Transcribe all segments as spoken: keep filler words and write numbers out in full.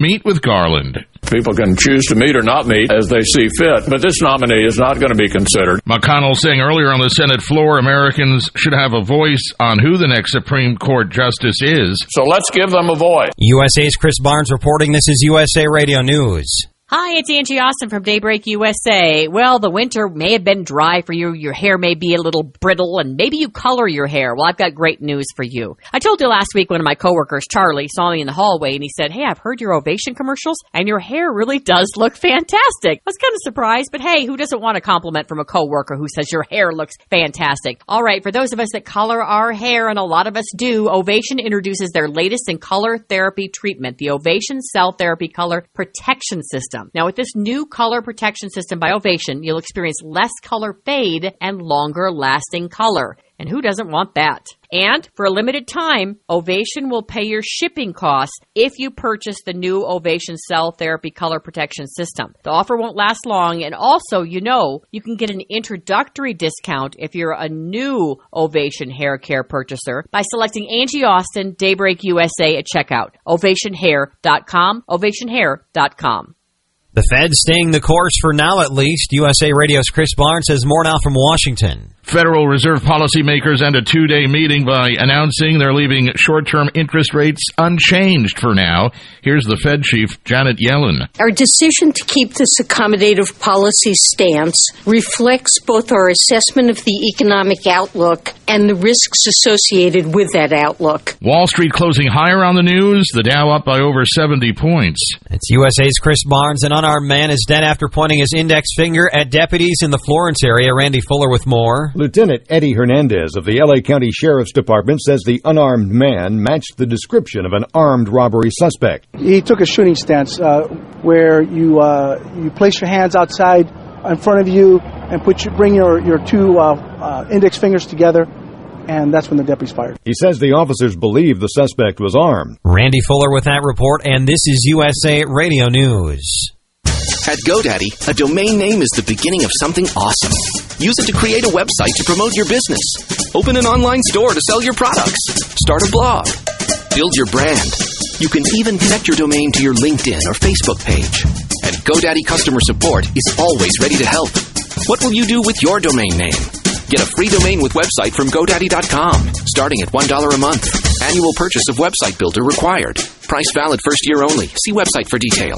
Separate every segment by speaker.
Speaker 1: Meet with Garland.
Speaker 2: People can choose to meet or not meet as they see fit, but this nominee is not going to be considered.
Speaker 1: McConnell saying earlier on the Senate floor, Americans should have a voice on who the next Supreme Court justice is.
Speaker 2: So let's give them a voice.
Speaker 3: U S A's Chris Barnes reporting. This is U S A Radio News.
Speaker 4: Hi, it's Angie Austin from Daybreak U S A. Well, the winter may have been dry for you. Your hair may be a little brittle, and maybe you color your hair. Well, I've got great news for you. I told you last week one of my coworkers, Charlie, saw me in the hallway, and he said, hey, I've heard your Ovation commercials, and your hair really does look fantastic. I was kind of surprised, but hey, who doesn't want a compliment from a coworker who says your hair looks fantastic? All right, for those of us that color our hair, and a lot of us do, Ovation introduces their latest in color therapy treatment, the Ovation Cell Therapy Color Protection System. Now, with this new color protection system by Ovation, you'll experience less color fade and longer lasting color. And who doesn't want that? And for a limited time, Ovation will pay your shipping costs if you purchase the new Ovation Cell Therapy Color Protection System. The offer won't last long, and also, you know, you can get an introductory discount if you're a new Ovation hair care purchaser by selecting Angie Austin Daybreak U S A at checkout. ovation hair dot com, ovation hair dot com.
Speaker 3: The Fed's staying the course for now, at least. U S A Radio's Chris Barnes has more now from Washington.
Speaker 1: Federal Reserve policymakers end a two-day meeting by announcing they're leaving short-term interest rates unchanged for now. Here's the Fed chief, Janet Yellen.
Speaker 5: Our decision to keep this accommodative policy stance reflects both our assessment of the economic outlook and the risks associated with that outlook.
Speaker 1: Wall Street closing higher on the news, the Dow up by over seventy points.
Speaker 3: It's U S A's Chris Barnes. An unarmed man is dead after pointing his index finger at deputies in the Florence area. Randy Fuller with more.
Speaker 6: Lieutenant Eddie Hernandez of the L A County Sheriff's Department says the unarmed man matched the description of an armed robbery suspect.
Speaker 7: He took a shooting stance uh, where you uh, you place your hands outside in front of you and put your, bring your, your two uh, uh, index fingers together, and that's when the deputies fired.
Speaker 6: He says the officers believe the suspect was armed.
Speaker 3: Randy Fuller with that report, and this is U S A Radio News.
Speaker 8: At GoDaddy, a domain name is the beginning of something awesome. Use it to create a website to promote your business. Open an online store to sell your products. Start a blog. Build your brand. You can even connect your domain to your LinkedIn or Facebook page. And GoDaddy customer support is always ready to help. What will you do with your domain name? Get a free domain with website from GoDaddy dot com, starting at one dollar a month. Annual purchase of website builder required. Price valid first year only. See website for details.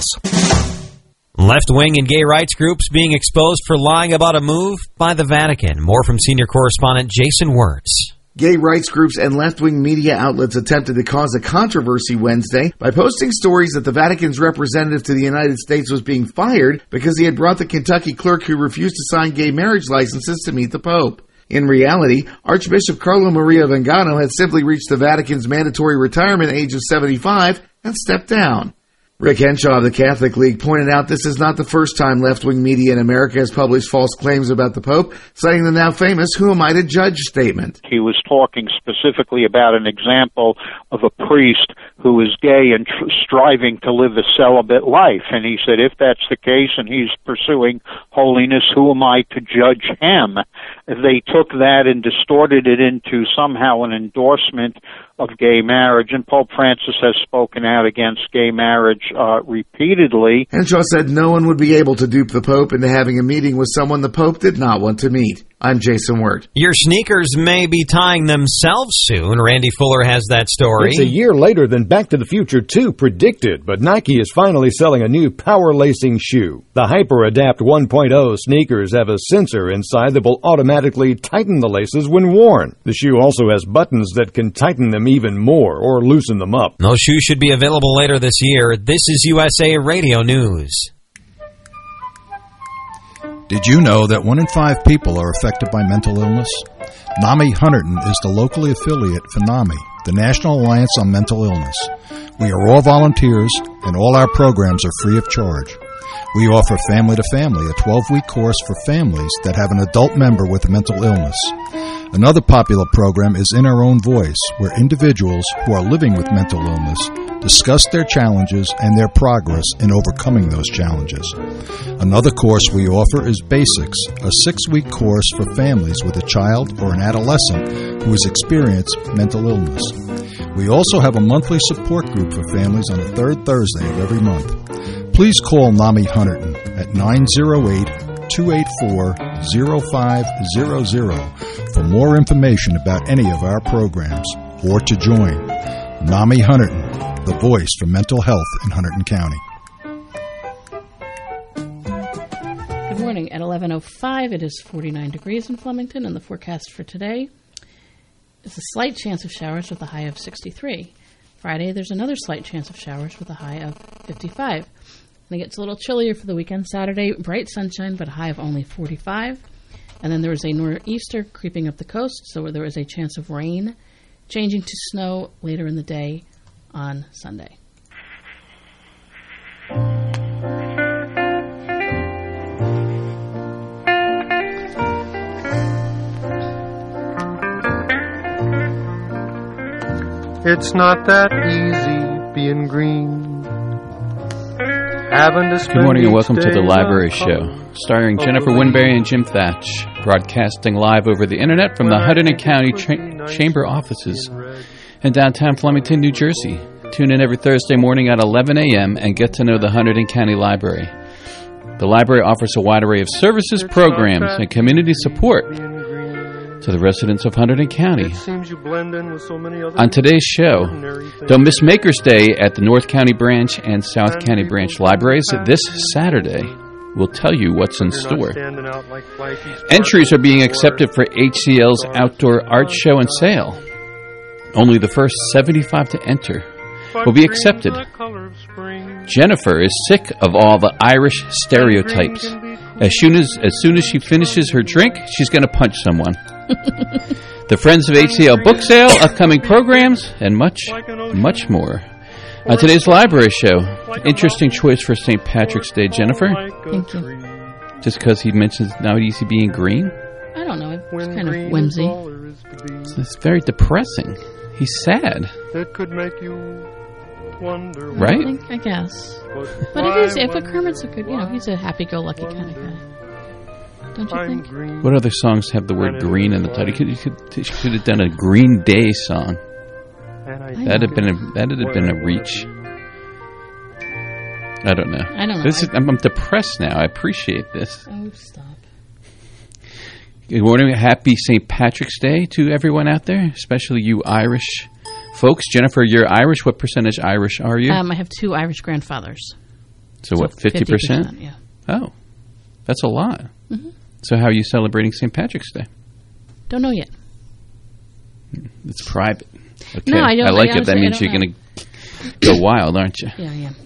Speaker 3: Left-wing and gay rights groups being exposed for lying about a move by the Vatican. More from senior correspondent Jason Wirtz.
Speaker 9: Gay rights groups and left-wing media outlets attempted to cause a controversy Wednesday by posting stories that the Vatican's representative to the United States was being fired because he had brought the Kentucky clerk who refused to sign gay marriage licenses to meet the Pope. In reality, Archbishop Carlo Maria Vangano had simply reached the Vatican's mandatory retirement age of seventy-five and stepped down. Rick Henshaw of the Catholic League pointed out this is not the first time left-wing media in America has published false claims about the Pope, citing the now famous "Who am I to judge" statement.
Speaker 10: He was talking specifically about an example of a priest who is gay and tr- striving to live a celibate life. And he said, if that's the case and he's pursuing holiness, who am I to judge him? They took that and distorted it into somehow an endorsement of gay marriage, and Pope Francis has spoken out against gay marriage uh, repeatedly.
Speaker 9: Henshaw said no one would be able to dupe the Pope into having a meeting with someone the Pope did not want to meet. I'm Jason Wirt.
Speaker 3: Your sneakers may be tying themselves soon. Randy Fuller has that story.
Speaker 6: It's a year later than Back to the Future two predicted, but Nike is finally selling a new power lacing shoe. The Hyper Adapt one point oh sneakers have a sensor inside that will automatically tighten the laces when worn. The shoe also has buttons that can tighten them even more or loosen them up.
Speaker 3: Those shoes should be available later this year. This is U S A Radio News.
Speaker 11: Did you know that one in five people are affected by mental illness? NAMI Hunterdon is the locally affiliate for NAMI, the National Alliance on Mental Illness. We are all volunteers, and all our programs are free of charge. We offer Family to Family, a twelve-week course for families that have an adult member with a mental illness. Another popular program is In Our Own Voice, where individuals who are living with mental illness discuss their challenges and their progress in overcoming those challenges. Another course we offer is Basics, a six-week course for families with a child or an adolescent who has experienced mental illness. We also have a monthly support group for families on the third Thursday of every month. Please call NAMI Hunterdon at nine oh eight, two eight four, oh five hundred for more information about any of our programs or to join. NAMI Hunterdon, the voice for mental health in Hunterdon County.
Speaker 12: Good morning. At eleven oh five, it is forty-nine degrees in Flemington, and the forecast for today is a slight chance of showers with a high of sixty-three. Friday, there's another slight chance of showers with a high of fifty-five. And it gets a little chillier for the weekend. Saturday, bright sunshine, but a high of only forty-five. And then there is a nor'easter creeping up the coast, so there is a chance of rain, changing to snow later in the day on Sunday.
Speaker 13: It's not that easy being green. Having to
Speaker 14: Good morning and welcome to the Library Show, starring Jennifer Winberry and Jim Thatch, broadcasting live over the internet from the Hunterdon County Tra- Chamber offices in downtown Flemington, New Jersey. Tune in every Thursday morning at eleven a.m. and get to know the Hunterdon County Library. The library offers a wide array of services, programs, and community support to the residents of Hunterdon County. On today's show, don't miss Maker's Day at the North County Branch and South County Branch Libraries this Saturday. We'll tell you what's in store. Entries are being accepted for H C L's Outdoor Art Show and Sale. Only the first seventy-five to enter will be accepted. Jennifer is sick of all the Irish stereotypes. As soon as, as soon as she finishes her drink, she's going to punch someone. The Friends of H C L book sale, upcoming programs, and much, much more. On today's Library Show, interesting choice for Saint Patrick's Day, Jennifer.
Speaker 12: Thank you.
Speaker 14: Just because he mentions not easy being green?
Speaker 12: I don't know. It's kind of whimsy.
Speaker 14: It's, it's very depressing. He's sad.
Speaker 13: It could make you wonder.
Speaker 14: Right?
Speaker 12: I, think, I guess. But it is, if a Kermit's a good, you know, he's a happy-go-lucky kind of guy. Don't you think?
Speaker 14: What other songs have the word green in the title? You could, you could, you could have done a Green Day song. That'd have been a that'd have been a reach. I don't know.
Speaker 12: I don't know.
Speaker 14: This is, I'm, I'm depressed now. I appreciate this.
Speaker 12: Oh, stop.
Speaker 14: Good morning. Happy Saint Patrick's Day to everyone out there, especially you Irish folks. Jennifer, you're Irish. What percentage Irish are you?
Speaker 12: Um, I have two Irish grandfathers.
Speaker 14: So, so what, fifty percent?
Speaker 12: Yeah.
Speaker 14: Oh, that's a lot.
Speaker 12: Mm-hmm.
Speaker 14: So how are you celebrating Saint Patrick's Day?
Speaker 12: Don't know yet.
Speaker 14: It's private. Okay.
Speaker 12: No, I don't.
Speaker 14: I like
Speaker 12: I
Speaker 14: it. That means you're going to go wild, aren't you?
Speaker 12: Yeah, yeah.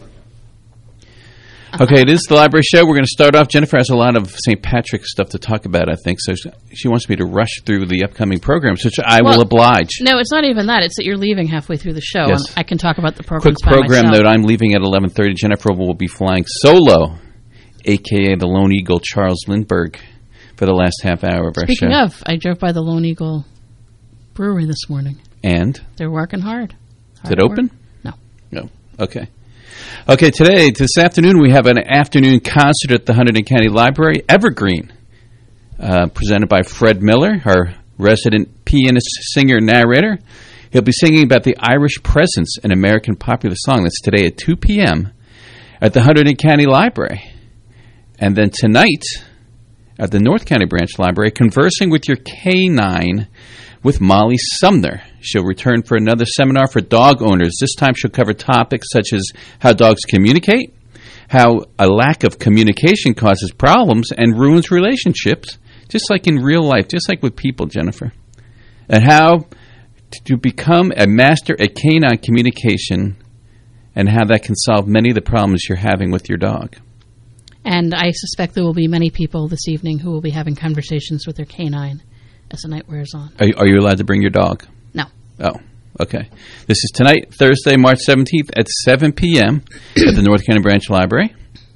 Speaker 12: Uh-huh.
Speaker 14: Okay, it is the Library Show. We're going to start off. Jennifer has a lot of Saint Patrick's stuff to talk about, I think, so she wants me to rush through the upcoming programs, which I
Speaker 12: well,
Speaker 14: will oblige.
Speaker 12: No, it's not even that. It's that you're leaving halfway through the show,
Speaker 14: yes.
Speaker 12: and I can talk about the programs
Speaker 14: Quick
Speaker 12: by
Speaker 14: program
Speaker 12: myself.
Speaker 14: note, I'm leaving at eleven thirty. Jennifer will be flying solo, a k a the Lone Eagle, Charles Lindbergh, for the last half hour of our show.
Speaker 12: Speaking of, I drove by the Lone Eagle Brewery this morning.
Speaker 14: And?
Speaker 12: They're working hard. hard
Speaker 14: Is it open?
Speaker 12: No.
Speaker 14: No. Okay. Okay, today, this afternoon, we have an afternoon concert at the Hunterdon County Library, Evergreen, uh, presented by Fred Miller, our resident pianist, singer, narrator. He'll be singing about the Irish presence in American popular song. That's today at two p.m. at the Hunterdon County Library. And then tonight, at the North County Branch Library, Conversing with Your Canine with Molly Sumner. She'll return for another seminar for dog owners. This time she'll cover topics such as how dogs communicate, how a lack of communication causes problems and ruins relationships, just like in real life, just like with people, Jennifer. And how to become a master at canine communication and how that can solve many of the problems you're having with your dog.
Speaker 12: And I suspect there will be many people this evening who will be having conversations with their canine as the night wears on.
Speaker 14: Are, are you allowed to bring your dog?
Speaker 12: No.
Speaker 14: Oh, okay. This is tonight, Thursday, March seventeenth at seven p.m. at the North County Branch Library.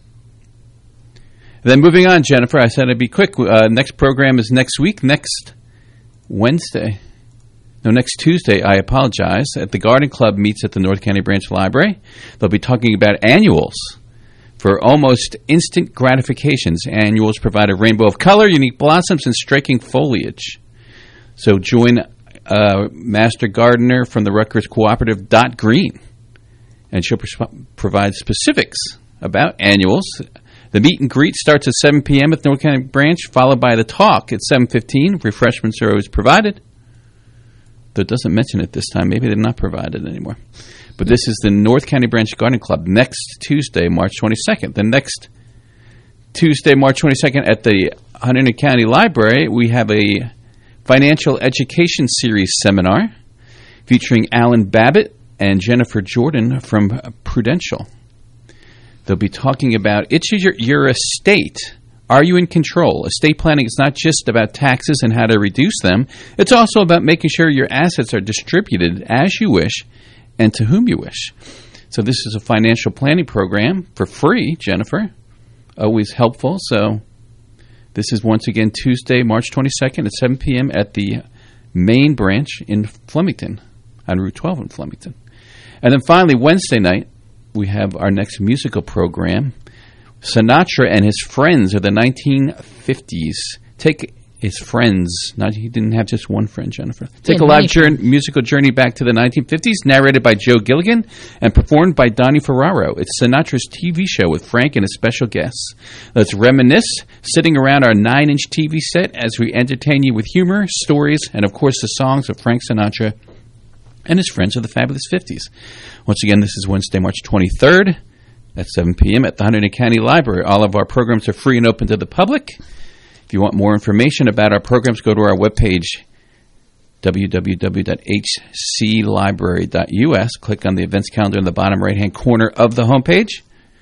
Speaker 14: Then moving on, Jennifer, I said I'd be quick. Uh, next program is next week, next Wednesday. No, next Tuesday, I apologize. At the Garden Club meets at the North County Branch Library. They'll be talking about annuals. For almost instant gratifications, annuals provide a rainbow of color, unique blossoms, and striking foliage. So join uh, master gardener from the Rutgers Cooperative, Dot Green. And she'll pr- provide specifics about annuals. The meet and greet starts at seven p.m. at the North County branch, followed by the talk at seven fifteen. Refreshments are always provided. Though it doesn't mention it this time. Maybe they're not provided anymore. But this is the North County Branch Gardening Club next Tuesday, March twenty-second. The next Tuesday, March twenty-second, at the Hunterdon County Library, we have a Financial Education Series seminar featuring Alan Babbitt and Jennifer Jordan from Prudential. They'll be talking about it's your, your estate. Are you in control? Estate planning is not just about taxes and how to reduce them. It's also about making sure your assets are distributed as you wish and to whom you wish. So this is a financial planning program for free, Jennifer. Always helpful. So this is once again Tuesday, March twenty-second at seven p.m. at the main branch in Flemington, on Route twelve in Flemington. And then finally, Wednesday night, we have our next musical program. Sinatra and his friends of the nineteen fifties. Take his friends. Not he didn't have just one friend, Jennifer. Take a live journey, musical journey back to the nineteen fifties, narrated by Joe Gilligan and performed by Donnie Ferraro. It's Sinatra's T V show with Frank and his special guests. Let's reminisce, sitting around our nine-inch T V set as we entertain you with humor, stories, and of course the songs of Frank Sinatra and his friends of the fabulous fifties. Once again, this is Wednesday, March twenty-third. At seven p.m. at the Hunterdon County Library. All of our programs are free and open to the public. If you want more information about our programs, go to our webpage, w w w dot h c library dot u s. Click on the events calendar in the bottom right-hand corner of the homepage.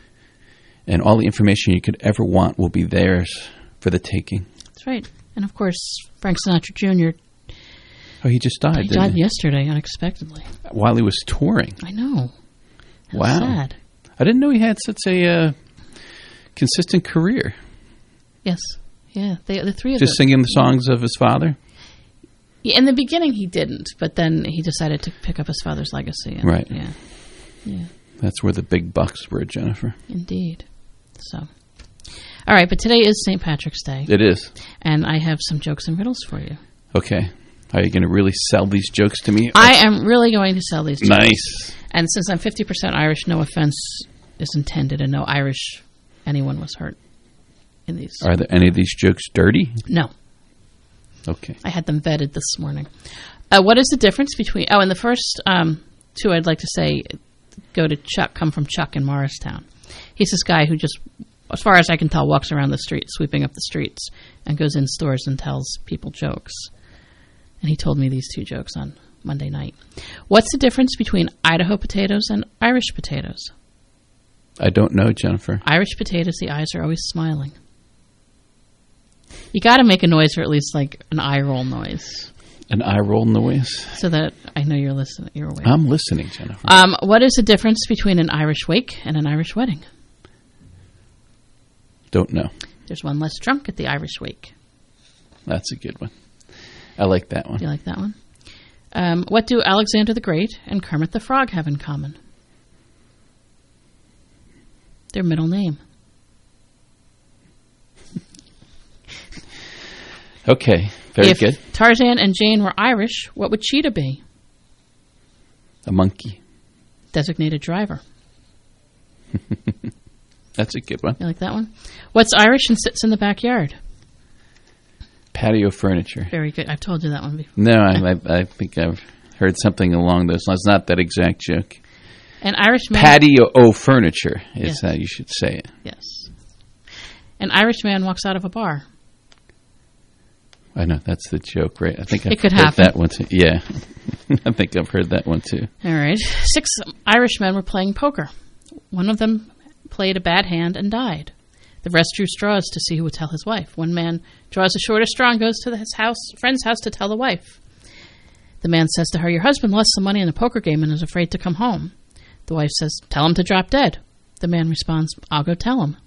Speaker 14: And all the information you could ever want will be theirs for the taking.
Speaker 12: That's right. And, of course, Frank Sinatra Junior
Speaker 14: Oh, he just died,
Speaker 12: He
Speaker 14: didn't
Speaker 12: died
Speaker 14: he?
Speaker 12: yesterday, unexpectedly.
Speaker 14: While he was touring.
Speaker 12: I know. How
Speaker 14: wow.
Speaker 12: sad.
Speaker 14: I didn't know he had such a uh, consistent career.
Speaker 12: Yes. Yeah. They, the three of
Speaker 14: Just
Speaker 12: them.
Speaker 14: singing the songs of his father?
Speaker 12: Yeah, in the beginning, he didn't, but then he decided to pick up his father's legacy. And,
Speaker 14: Right.
Speaker 12: Yeah. Yeah.
Speaker 14: That's where the big bucks were, Jennifer.
Speaker 12: Indeed. So. All right, but today is Saint Patrick's Day.
Speaker 14: It is.
Speaker 12: And I have some jokes and riddles for you.
Speaker 14: Okay. Are you going to really sell these jokes to me?
Speaker 12: I am really going to sell these jokes.
Speaker 14: Nice.
Speaker 12: And since I'm fifty percent Irish, no offense is intended, and no Irish anyone was hurt in these.
Speaker 14: Are there any of these jokes dirty?
Speaker 12: No.
Speaker 14: Okay.
Speaker 12: I had them vetted this morning. Uh, what is the difference between... Oh, and the first um, two I'd like to say go to Chuck, come from Chuck in Morristown. He's this guy who just, as far as I can tell, walks around the street, sweeping up the streets, and goes in stores and tells people jokes. And he told me these two jokes on Monday night. What's the difference between Idaho potatoes and Irish potatoes?
Speaker 14: I don't know, Jennifer.
Speaker 12: Irish potatoes, the eyes are always smiling. You got to make a noise, or at least like an eye roll noise.
Speaker 14: An eye roll noise?
Speaker 12: So that I know you're listening. You're awake.
Speaker 14: I'm listening, Jennifer.
Speaker 12: Um, what is the difference between an Irish wake and an Irish wedding?
Speaker 14: Don't know.
Speaker 12: There's one less drunk at the Irish wake.
Speaker 14: That's a good one. I like that one.
Speaker 12: Do you like that one? Um, what do Alexander the Great and Kermit the Frog have in common? Their middle name.
Speaker 14: Okay, very
Speaker 12: if
Speaker 14: good.
Speaker 12: Tarzan and Jane were Irish, what would Cheetah be?
Speaker 14: A monkey.
Speaker 12: Designated driver.
Speaker 14: That's a good one.
Speaker 12: You like that one? What's Irish and sits in the backyard?
Speaker 14: Patio furniture.
Speaker 12: Very good. I've told you that one before.
Speaker 14: No, I, I, I think I've heard something along those lines. Not that exact joke.
Speaker 12: An Irish man...
Speaker 14: Patio furniture is
Speaker 12: Yes.
Speaker 14: how you should say it.
Speaker 12: Yes. An Irish man walks out of a bar.
Speaker 14: I know, that's the joke, right? I think
Speaker 12: It
Speaker 14: I've
Speaker 12: could
Speaker 14: heard
Speaker 12: happen.
Speaker 14: that one too. Yeah. I think I've heard that one too.
Speaker 12: All right. Six Irish men were playing poker. One of them played a bad hand and died. The rest drew straws to see who would tell his wife. One man draws the shortest straw and goes to his house, friend's house to tell the wife. The man says to her, "Your husband lost some money in a poker game and is afraid to come home." The wife says, "Tell him to drop dead." The man responds, "I'll go tell him."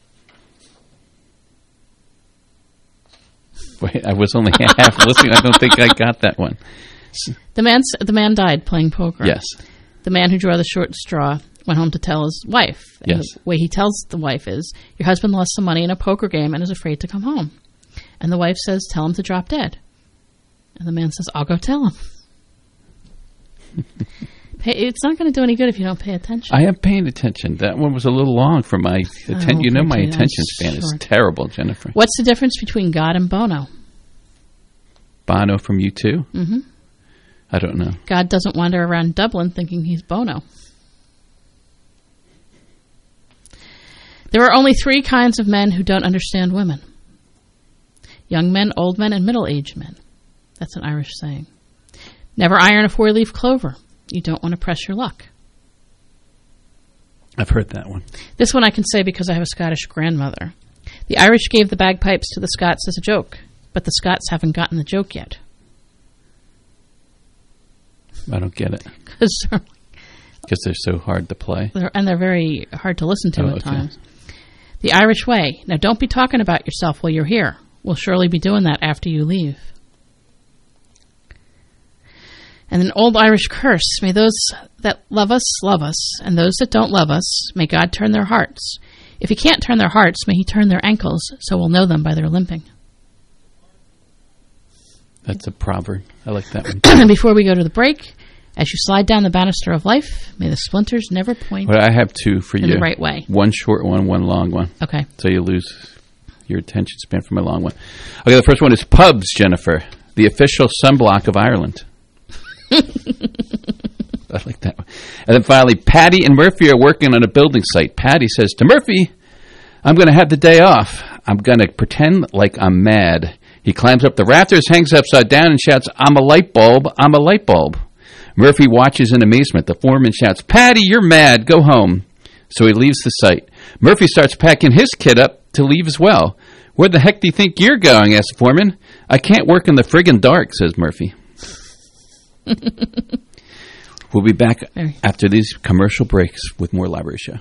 Speaker 14: Wait, I was only half listening. I don't think I got that one.
Speaker 12: The man, the man died playing poker.
Speaker 14: Yes.
Speaker 12: The man who drew the short straw went home to tell his wife. And
Speaker 14: Yes.
Speaker 12: the way he tells the wife is, "Your husband lost some money in a poker game and is afraid to come home." And the wife says, "Tell him to drop dead." And the man says, I'll go tell him. Pay, it's not going to do any good if you don't pay attention.
Speaker 14: I am paying attention. That one was a little long for my attention.
Speaker 12: Oh,
Speaker 14: you know my
Speaker 12: okay,
Speaker 14: attention span is
Speaker 12: short.
Speaker 14: terrible, Jennifer.
Speaker 12: What's the difference between God and Bono?
Speaker 14: Bono from U two?
Speaker 12: Mm-hmm.
Speaker 14: I don't know.
Speaker 12: God doesn't wander around Dublin thinking he's Bono. There are only three kinds of men who don't understand women. Young men, old men, and middle-aged men. That's an Irish saying. Never iron a four-leaf clover. You don't want to press your luck.
Speaker 14: I've heard that one.
Speaker 12: This one I can say because I have a Scottish grandmother. The Irish gave the bagpipes to the Scots as a joke, but the Scots haven't gotten the joke yet.
Speaker 14: I don't get it.
Speaker 12: Because they're,
Speaker 14: they're so hard to play.
Speaker 12: they're, and they're very hard to listen to
Speaker 14: Oh,
Speaker 12: at
Speaker 14: okay.
Speaker 12: times. The Irish way. Now, don't be talking about yourself while you're here. We'll surely be doing that after you leave. And an old Irish curse. May those that love us, love us, and those that don't love us, may God turn their hearts. If he can't turn their hearts, may he turn their ankles, so we'll know them by their limping.
Speaker 14: That's a proverb. I like that one.
Speaker 12: And before we go to the break, as you slide down the banister of life, may the splinters never point
Speaker 14: Well, I have two for
Speaker 12: in
Speaker 14: you.
Speaker 12: the right way.
Speaker 14: One short one, one long one.
Speaker 12: Okay.
Speaker 14: So you lose your attention span for my long one. Okay, the first one is pubs, Jennifer. The official sunblock of Ireland. I like that one. And then finally, Patty and Murphy are working on a building site. Patty says to Murphy, I'm going to have the day off. I'm going to pretend like I'm mad. He climbs up the rafters, hangs upside down, and shouts, I'm a light bulb, I'm a light bulb. Murphy watches in amazement. The foreman shouts, Patty, you're mad, go home. So he leaves the site. Murphy starts packing his kit up to leave as well. Where the heck do you think you're going, asks the foreman. I can't work in the friggin' dark, says Murphy. We'll be back after these commercial breaks with more Library Show.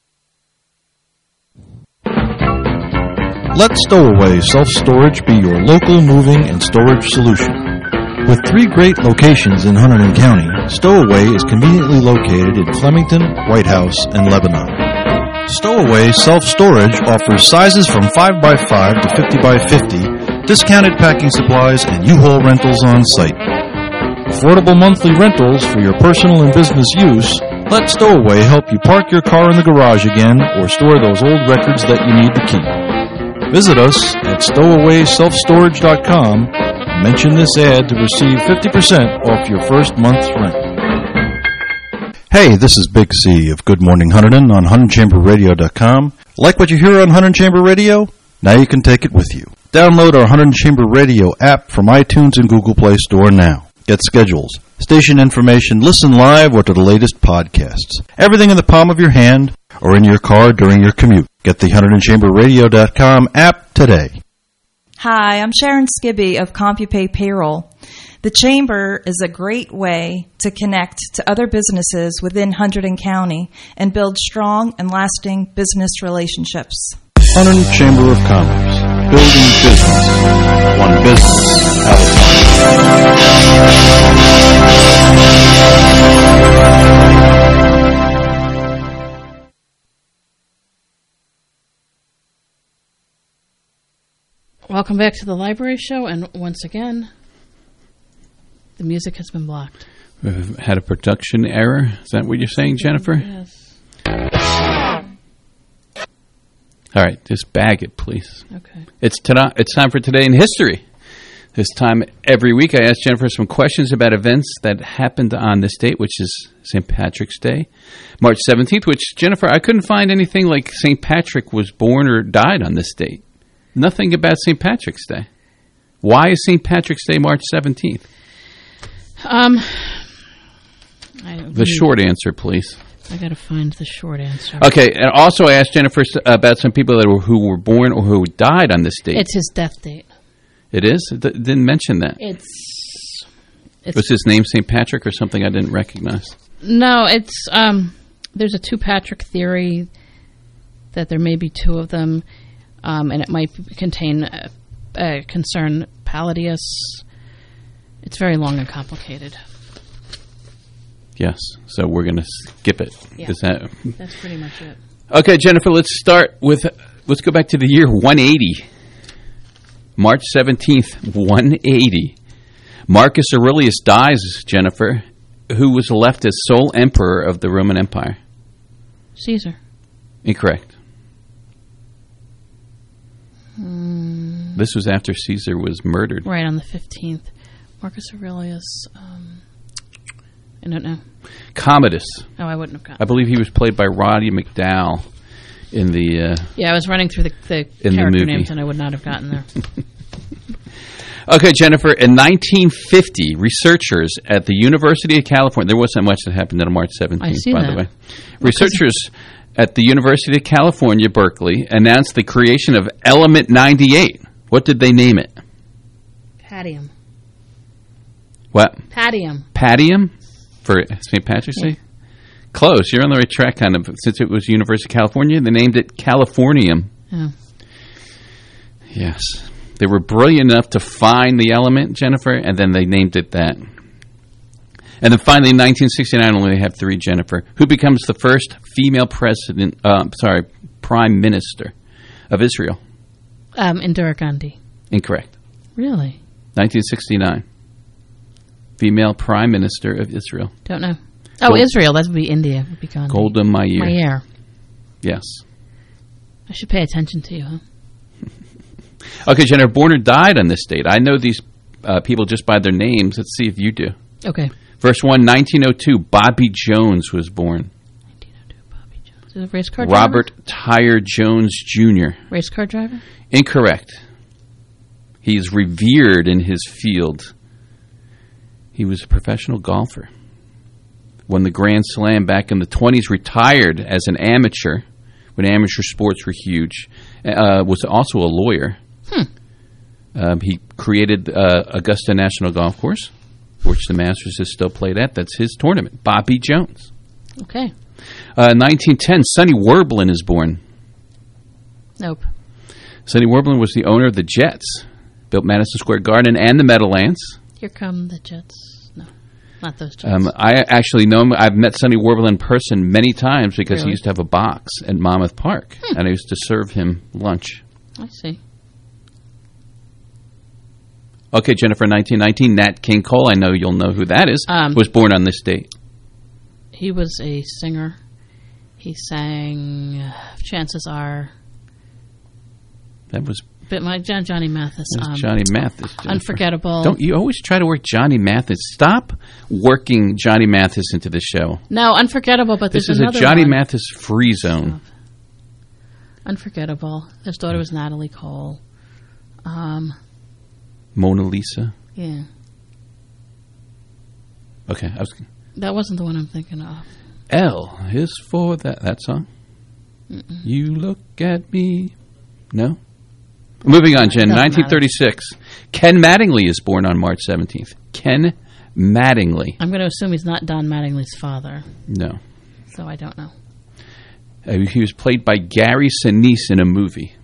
Speaker 11: Let Stowaway Self-Storage be your local moving and storage solution. With three great locations in Hunterdon County, Stowaway is conveniently located in Flemington, White House, and Lebanon. Stowaway Self-Storage offers sizes from five by five to fifty by fifty, discounted packing supplies, and U-Haul rentals on site. Affordable monthly rentals for your personal and business use. Let Stowaway help you park your car in the garage again or store those old records that you need to keep. Visit us at stowaway self storage dot com. Mention this ad to receive fifty percent off your first month's rent. Hey, this is Big C of Good Morning Hunterdon on Hunterdon Chamber Radio dot com. Like what you hear on Hunterdon Chamber Radio? Now you can take it with you. Download our Hunterdon Chamber Radio app from iTunes and Google Play Store now. Get schedules, station information, listen live, or to the latest podcasts. Everything in the palm of your hand or in your car during your commute. Get the Hunterdon Chamber Radio dot com app today.
Speaker 15: Hi, I'm Sharon Skibby of CompuPay Payroll. The Chamber is a great way to connect to other businesses within Hunterdon County and build strong and lasting business relationships.
Speaker 11: Hunterdon Chamber of Commerce. Building business. One business at a time.
Speaker 12: Welcome back to the Library Show, and once again, the music has been blocked.
Speaker 14: We've had a production error. Is that what you're saying, Jennifer?
Speaker 12: Yes.
Speaker 14: All right, just bag it, please.
Speaker 12: Okay.
Speaker 14: It's, ta- it's time for Today in History. This time every week I ask Jennifer some questions about events that happened on this date, which is Saint Patrick's Day, March seventeenth, which, Jennifer, I couldn't find anything like Saint Patrick was born or died on this date. Nothing about Saint Patrick's Day. Why is Saint Patrick's Day March seventeenth?
Speaker 12: Um, I,
Speaker 14: The short answer, please.
Speaker 12: I got to find the short answer.
Speaker 14: Okay, and also I asked Jennifer about some people that were, who were born or who died on this date.
Speaker 12: It's his death date.
Speaker 14: It is? It d- didn't mention that.
Speaker 12: It's, it's
Speaker 14: Was his name Saint Patrick or something I didn't recognize?
Speaker 12: No, it's um. There's a two Patrick theory that there may be two of them, um, and it might contain a, a concern Palladius. It's very long and complicated.
Speaker 14: Yes, so we're going to skip it.
Speaker 12: Yeah,
Speaker 14: Is that
Speaker 12: that's pretty much it.
Speaker 14: Okay, Jennifer, let's start with, let's go back to the year one eighty. March seventeenth, one eighty. Marcus Aurelius dies, Jennifer, who was left as sole emperor of the Roman Empire.
Speaker 12: Caesar.
Speaker 14: Incorrect.
Speaker 12: Mm.
Speaker 14: This was after Caesar was murdered.
Speaker 12: Right, on the fifteenth. Marcus Aurelius, um, I don't know.
Speaker 14: Commodus.
Speaker 12: Oh, I wouldn't have gotten
Speaker 14: I believe he was played by Roddy McDowall in the... Uh,
Speaker 12: yeah, I was running through the, the character
Speaker 14: the
Speaker 12: names and I would not have gotten there.
Speaker 14: Okay, Jennifer, in nineteen fifty, researchers at the University of California... There wasn't much that happened on March seventeenth,
Speaker 12: I see
Speaker 14: by
Speaker 12: that.
Speaker 14: the way. Researchers at the University of California, Berkeley, announced the creation of Element ninety-eight. What did they name it?
Speaker 12: Padium.
Speaker 14: What?
Speaker 12: Padium.
Speaker 14: Padium? For Saint Patrick's Day? Close. You're on the right track, kind of. Since it was University of California, they named it Californium.
Speaker 12: Oh.
Speaker 14: Yes. They were brilliant enough to find the element, Jennifer, and then they named it that. And then finally, in nineteen sixty-nine, only they have three, Jennifer. Who becomes the first female president, uh, sorry, prime minister of Israel?
Speaker 12: Um, Indira Gandhi.
Speaker 14: Incorrect.
Speaker 12: Really?
Speaker 14: nineteen sixty-nine. Female prime minister of Israel.
Speaker 12: Don't know. Oh,
Speaker 14: Gold-
Speaker 12: Israel. That would be India. Would be Gandhi.
Speaker 14: Golda Meir.
Speaker 12: Meir.
Speaker 14: Yes.
Speaker 12: I should pay attention to you, huh?
Speaker 14: Okay, Jennifer, born or died on this date? I know these uh, people just by their names. Let's see if you do.
Speaker 12: Okay.
Speaker 14: First one, nineteen oh two, Bobby Jones was born.
Speaker 12: nineteen oh two, Bobby Jones. Is it a race car driver?
Speaker 14: Robert Tyre Jones Junior
Speaker 12: Race car driver?
Speaker 14: Incorrect. He's revered in his field. He was a professional golfer. Won the Grand Slam back in the twenties, retired as an amateur when amateur sports were huge. Uh, was also a lawyer.
Speaker 12: Hmm.
Speaker 14: Um, he created uh, Augusta National Golf Course, which the Masters is still played at. That's his tournament. Bobby Jones.
Speaker 12: Okay.
Speaker 14: Uh, nineteen ten, Sonny Werblin is born.
Speaker 12: Nope.
Speaker 14: Sonny Werblin was the owner of the Jets, built Madison Square Garden and the Meadowlands.
Speaker 12: Here come the Jets. No, not those Jets.
Speaker 14: Um, I actually know him. I've met Sonny Werblin in person many times because
Speaker 12: Really?
Speaker 14: he used to have a box at Monmouth Park,
Speaker 12: Hmm.
Speaker 14: and I used to serve him lunch.
Speaker 12: I see.
Speaker 14: Okay, Jennifer, nineteen nineteen, Nat King Cole, I know you'll know who that is,
Speaker 12: Um,
Speaker 14: was born on this date.
Speaker 12: He was a singer. He sang uh, Chances Are.
Speaker 14: That was,
Speaker 12: But my John, Johnny Mathis.
Speaker 14: that was
Speaker 12: um,
Speaker 14: Johnny Mathis. Jennifer.
Speaker 12: Unforgettable.
Speaker 14: Don't you always try to work Johnny Mathis? Stop working Johnny Mathis into the show.
Speaker 12: No, Unforgettable, but
Speaker 14: This
Speaker 12: there's
Speaker 14: is a
Speaker 12: another
Speaker 14: Johnny
Speaker 12: one.
Speaker 14: Mathis free zone.
Speaker 12: Unforgettable. His daughter was Natalie Cole. Um,
Speaker 14: Mona Lisa.
Speaker 12: yeah.
Speaker 14: Okay, I was.
Speaker 12: That wasn't the one I'm thinking of.
Speaker 14: L is for that that song.
Speaker 12: Mm-mm.
Speaker 14: You look at me. No. Moving on, Jen.
Speaker 12: Doesn't
Speaker 14: nineteen thirty-six. Ken Mattingly is born on March seventeenth. Ken Mattingly.
Speaker 12: I'm going to assume he's not Don Mattingly's father,
Speaker 14: No.
Speaker 12: so I don't know.
Speaker 14: Uh, he was played by Gary Sinise in a movie.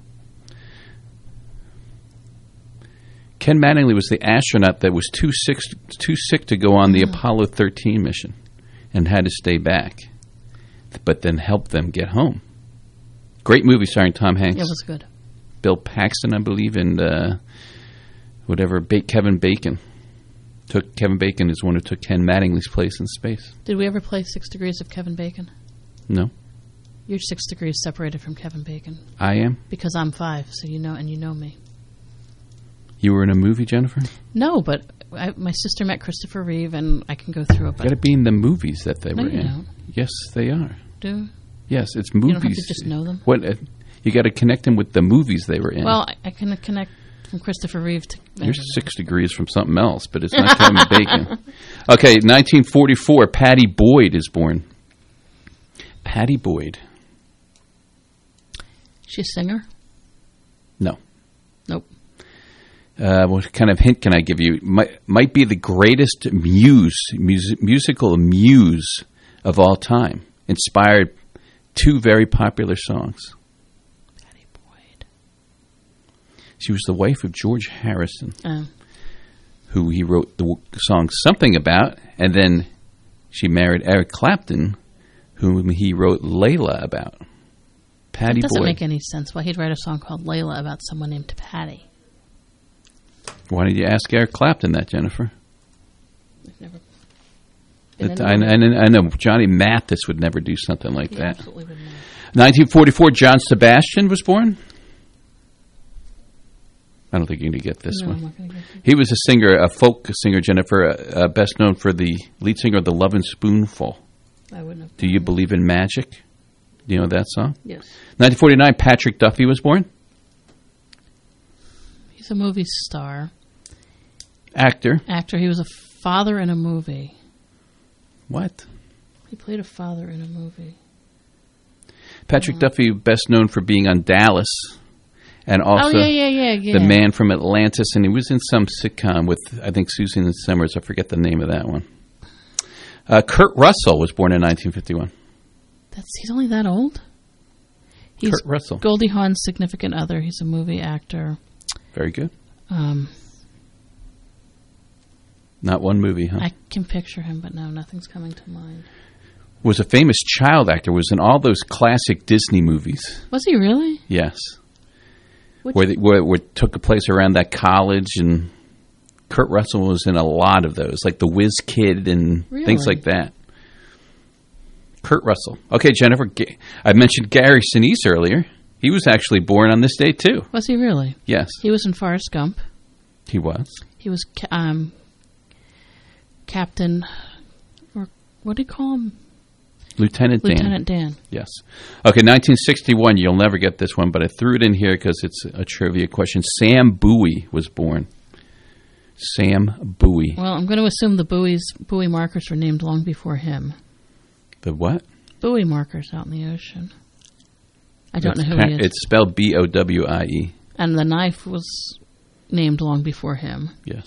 Speaker 14: Ken Mattingly was the astronaut that was too sick, too sick to go on the
Speaker 12: Mm.
Speaker 14: Apollo thirteen mission and had to stay back, but then helped them get home. Great movie starring Tom Hanks.
Speaker 12: It was good.
Speaker 14: Bill Paxton, I believe, and uh, whatever, ba- Kevin Bacon. Took Kevin Bacon is one who took Ken Mattingly's place in space.
Speaker 12: Did we ever play Six Degrees of Kevin Bacon?
Speaker 14: No,
Speaker 12: You're six degrees separated from Kevin Bacon.
Speaker 14: I am.
Speaker 12: Because I'm five, so you know, and you know me.
Speaker 14: You were in a movie, Jennifer?
Speaker 12: No, but I, my sister met Christopher Reeve, and I can go through it.
Speaker 14: Got to be in the movies that they
Speaker 12: No,
Speaker 14: were
Speaker 12: you
Speaker 14: in.
Speaker 12: don't.
Speaker 14: Yes, they are.
Speaker 12: Do
Speaker 14: Yes, it's
Speaker 12: You
Speaker 14: movies.
Speaker 12: don't have to just know them?
Speaker 14: What? Uh, you got to connect them with the movies they were in.
Speaker 12: Well, I, I can connect from Christopher Reeve to.
Speaker 14: You're six degrees from something else, but it's not Kevin Bacon. Okay, nineteen forty-four, Patty Boyd is born. Patty Boyd.
Speaker 12: She's a singer?
Speaker 14: No.
Speaker 12: Nope.
Speaker 14: Uh, what kind of hint can I give you? Might, might be the greatest muse, mus- musical muse of all time. Inspired two very popular songs.
Speaker 12: Patty Boyd.
Speaker 14: She was the wife of George Harrison,
Speaker 12: Oh.
Speaker 14: who he wrote the w- song Something About, and then she married Eric Clapton, whom he wrote Layla about. Patty
Speaker 12: It doesn't
Speaker 14: Boyd.
Speaker 12: make any sense why he'd write a song called Layla about someone named Patty.
Speaker 14: Why did you ask Eric Clapton that, Jennifer?
Speaker 12: I've never
Speaker 14: It, I, I, I know Johnny Mathis would never do something like
Speaker 12: he
Speaker 14: that.
Speaker 12: Absolutely would not.
Speaker 14: nineteen forty-four, John Sebastian was born. I don't think you're going to get this
Speaker 12: No,
Speaker 14: one.
Speaker 12: I'm not gonna get this.
Speaker 14: He was a singer, a folk singer, Jennifer, uh, best known for the lead singer of the Lovin' Spoonful.
Speaker 12: I wouldn't have.
Speaker 14: Do you believe in magic? Do you know that song?
Speaker 12: Yes.
Speaker 14: nineteen forty-nine, Patrick Duffy was born.
Speaker 12: He's a movie star.
Speaker 14: Actor.
Speaker 12: Actor. He was a father in a movie.
Speaker 14: What?
Speaker 12: He played a father in a movie.
Speaker 14: Patrick Duffy, best known for being on Dallas. And also
Speaker 12: oh, yeah, yeah, yeah, yeah.
Speaker 14: The Man from Atlantis. And he was in some sitcom with, I think, Susan Summers. I forget the name of that one. Uh, Kurt Russell was born in nineteen fifty-one.
Speaker 12: That's He's only that old? He's
Speaker 14: Kurt Russell.
Speaker 12: Goldie Hawn's significant other. He's a movie actor.
Speaker 14: Very good.
Speaker 12: Um,
Speaker 14: Not one movie, huh?
Speaker 12: I can picture him, but no, nothing's coming to mind.
Speaker 14: Was a famous child actor. Was in all those classic Disney movies.
Speaker 12: Was he really?
Speaker 14: Yes.
Speaker 12: Which
Speaker 14: Where, they, where where it took place around that college, and Kurt Russell was in a lot of those, like The Whiz Kid and
Speaker 12: Really?
Speaker 14: things like that. Kurt Russell. Okay, Jennifer, Ga- I mentioned Gary Sinise earlier. He was actually born on this day, too.
Speaker 12: Was he really?
Speaker 14: Yes,
Speaker 12: He was in Forrest Gump.
Speaker 14: he was.
Speaker 12: He was ca- um, Captain, or what do you call him?
Speaker 14: Lieutenant Dan.
Speaker 12: Lieutenant Dan.
Speaker 14: Yes. Okay, nineteen sixty-one. You'll never get this one, but I threw it in here because it's a trivia question. Sam Bowie was born. Sam Bowie.
Speaker 12: Well, I'm going to assume the buoys, buoy markers were named long before him.
Speaker 14: The what?
Speaker 12: Buoy markers out in the ocean. I don't
Speaker 14: It's
Speaker 12: know who
Speaker 14: pa-
Speaker 12: he is.
Speaker 14: It's spelled B O W I E.
Speaker 12: And the knife was named long before him.
Speaker 14: Yes.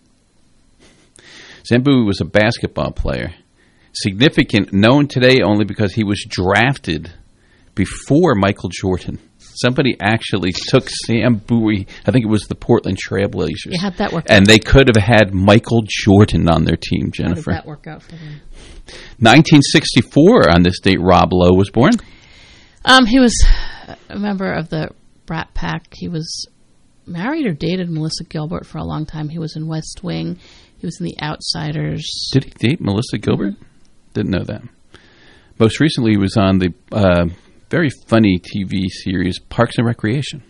Speaker 14: Sam Bowie was a basketball player. Significant, known today only because he was drafted before Michael Jordan. Somebody actually took Sam Bowie, I think it was the Portland Trailblazers.
Speaker 12: You had that work
Speaker 14: And
Speaker 12: out.
Speaker 14: they could have had Michael Jordan on their team,
Speaker 12: How did
Speaker 14: Jennifer.
Speaker 12: that work out for them?
Speaker 14: nineteen sixty-four, on this date, Rob Lowe was born.
Speaker 12: Um, he was a member of the Brat Pack. He was married or dated Melissa Gilbert for a long time. He was in West Wing. He was in The Outsiders.
Speaker 14: Did he date Melissa Gilbert? Didn't know that. Most recently, he was on the uh, very funny T V series Parks and Recreation.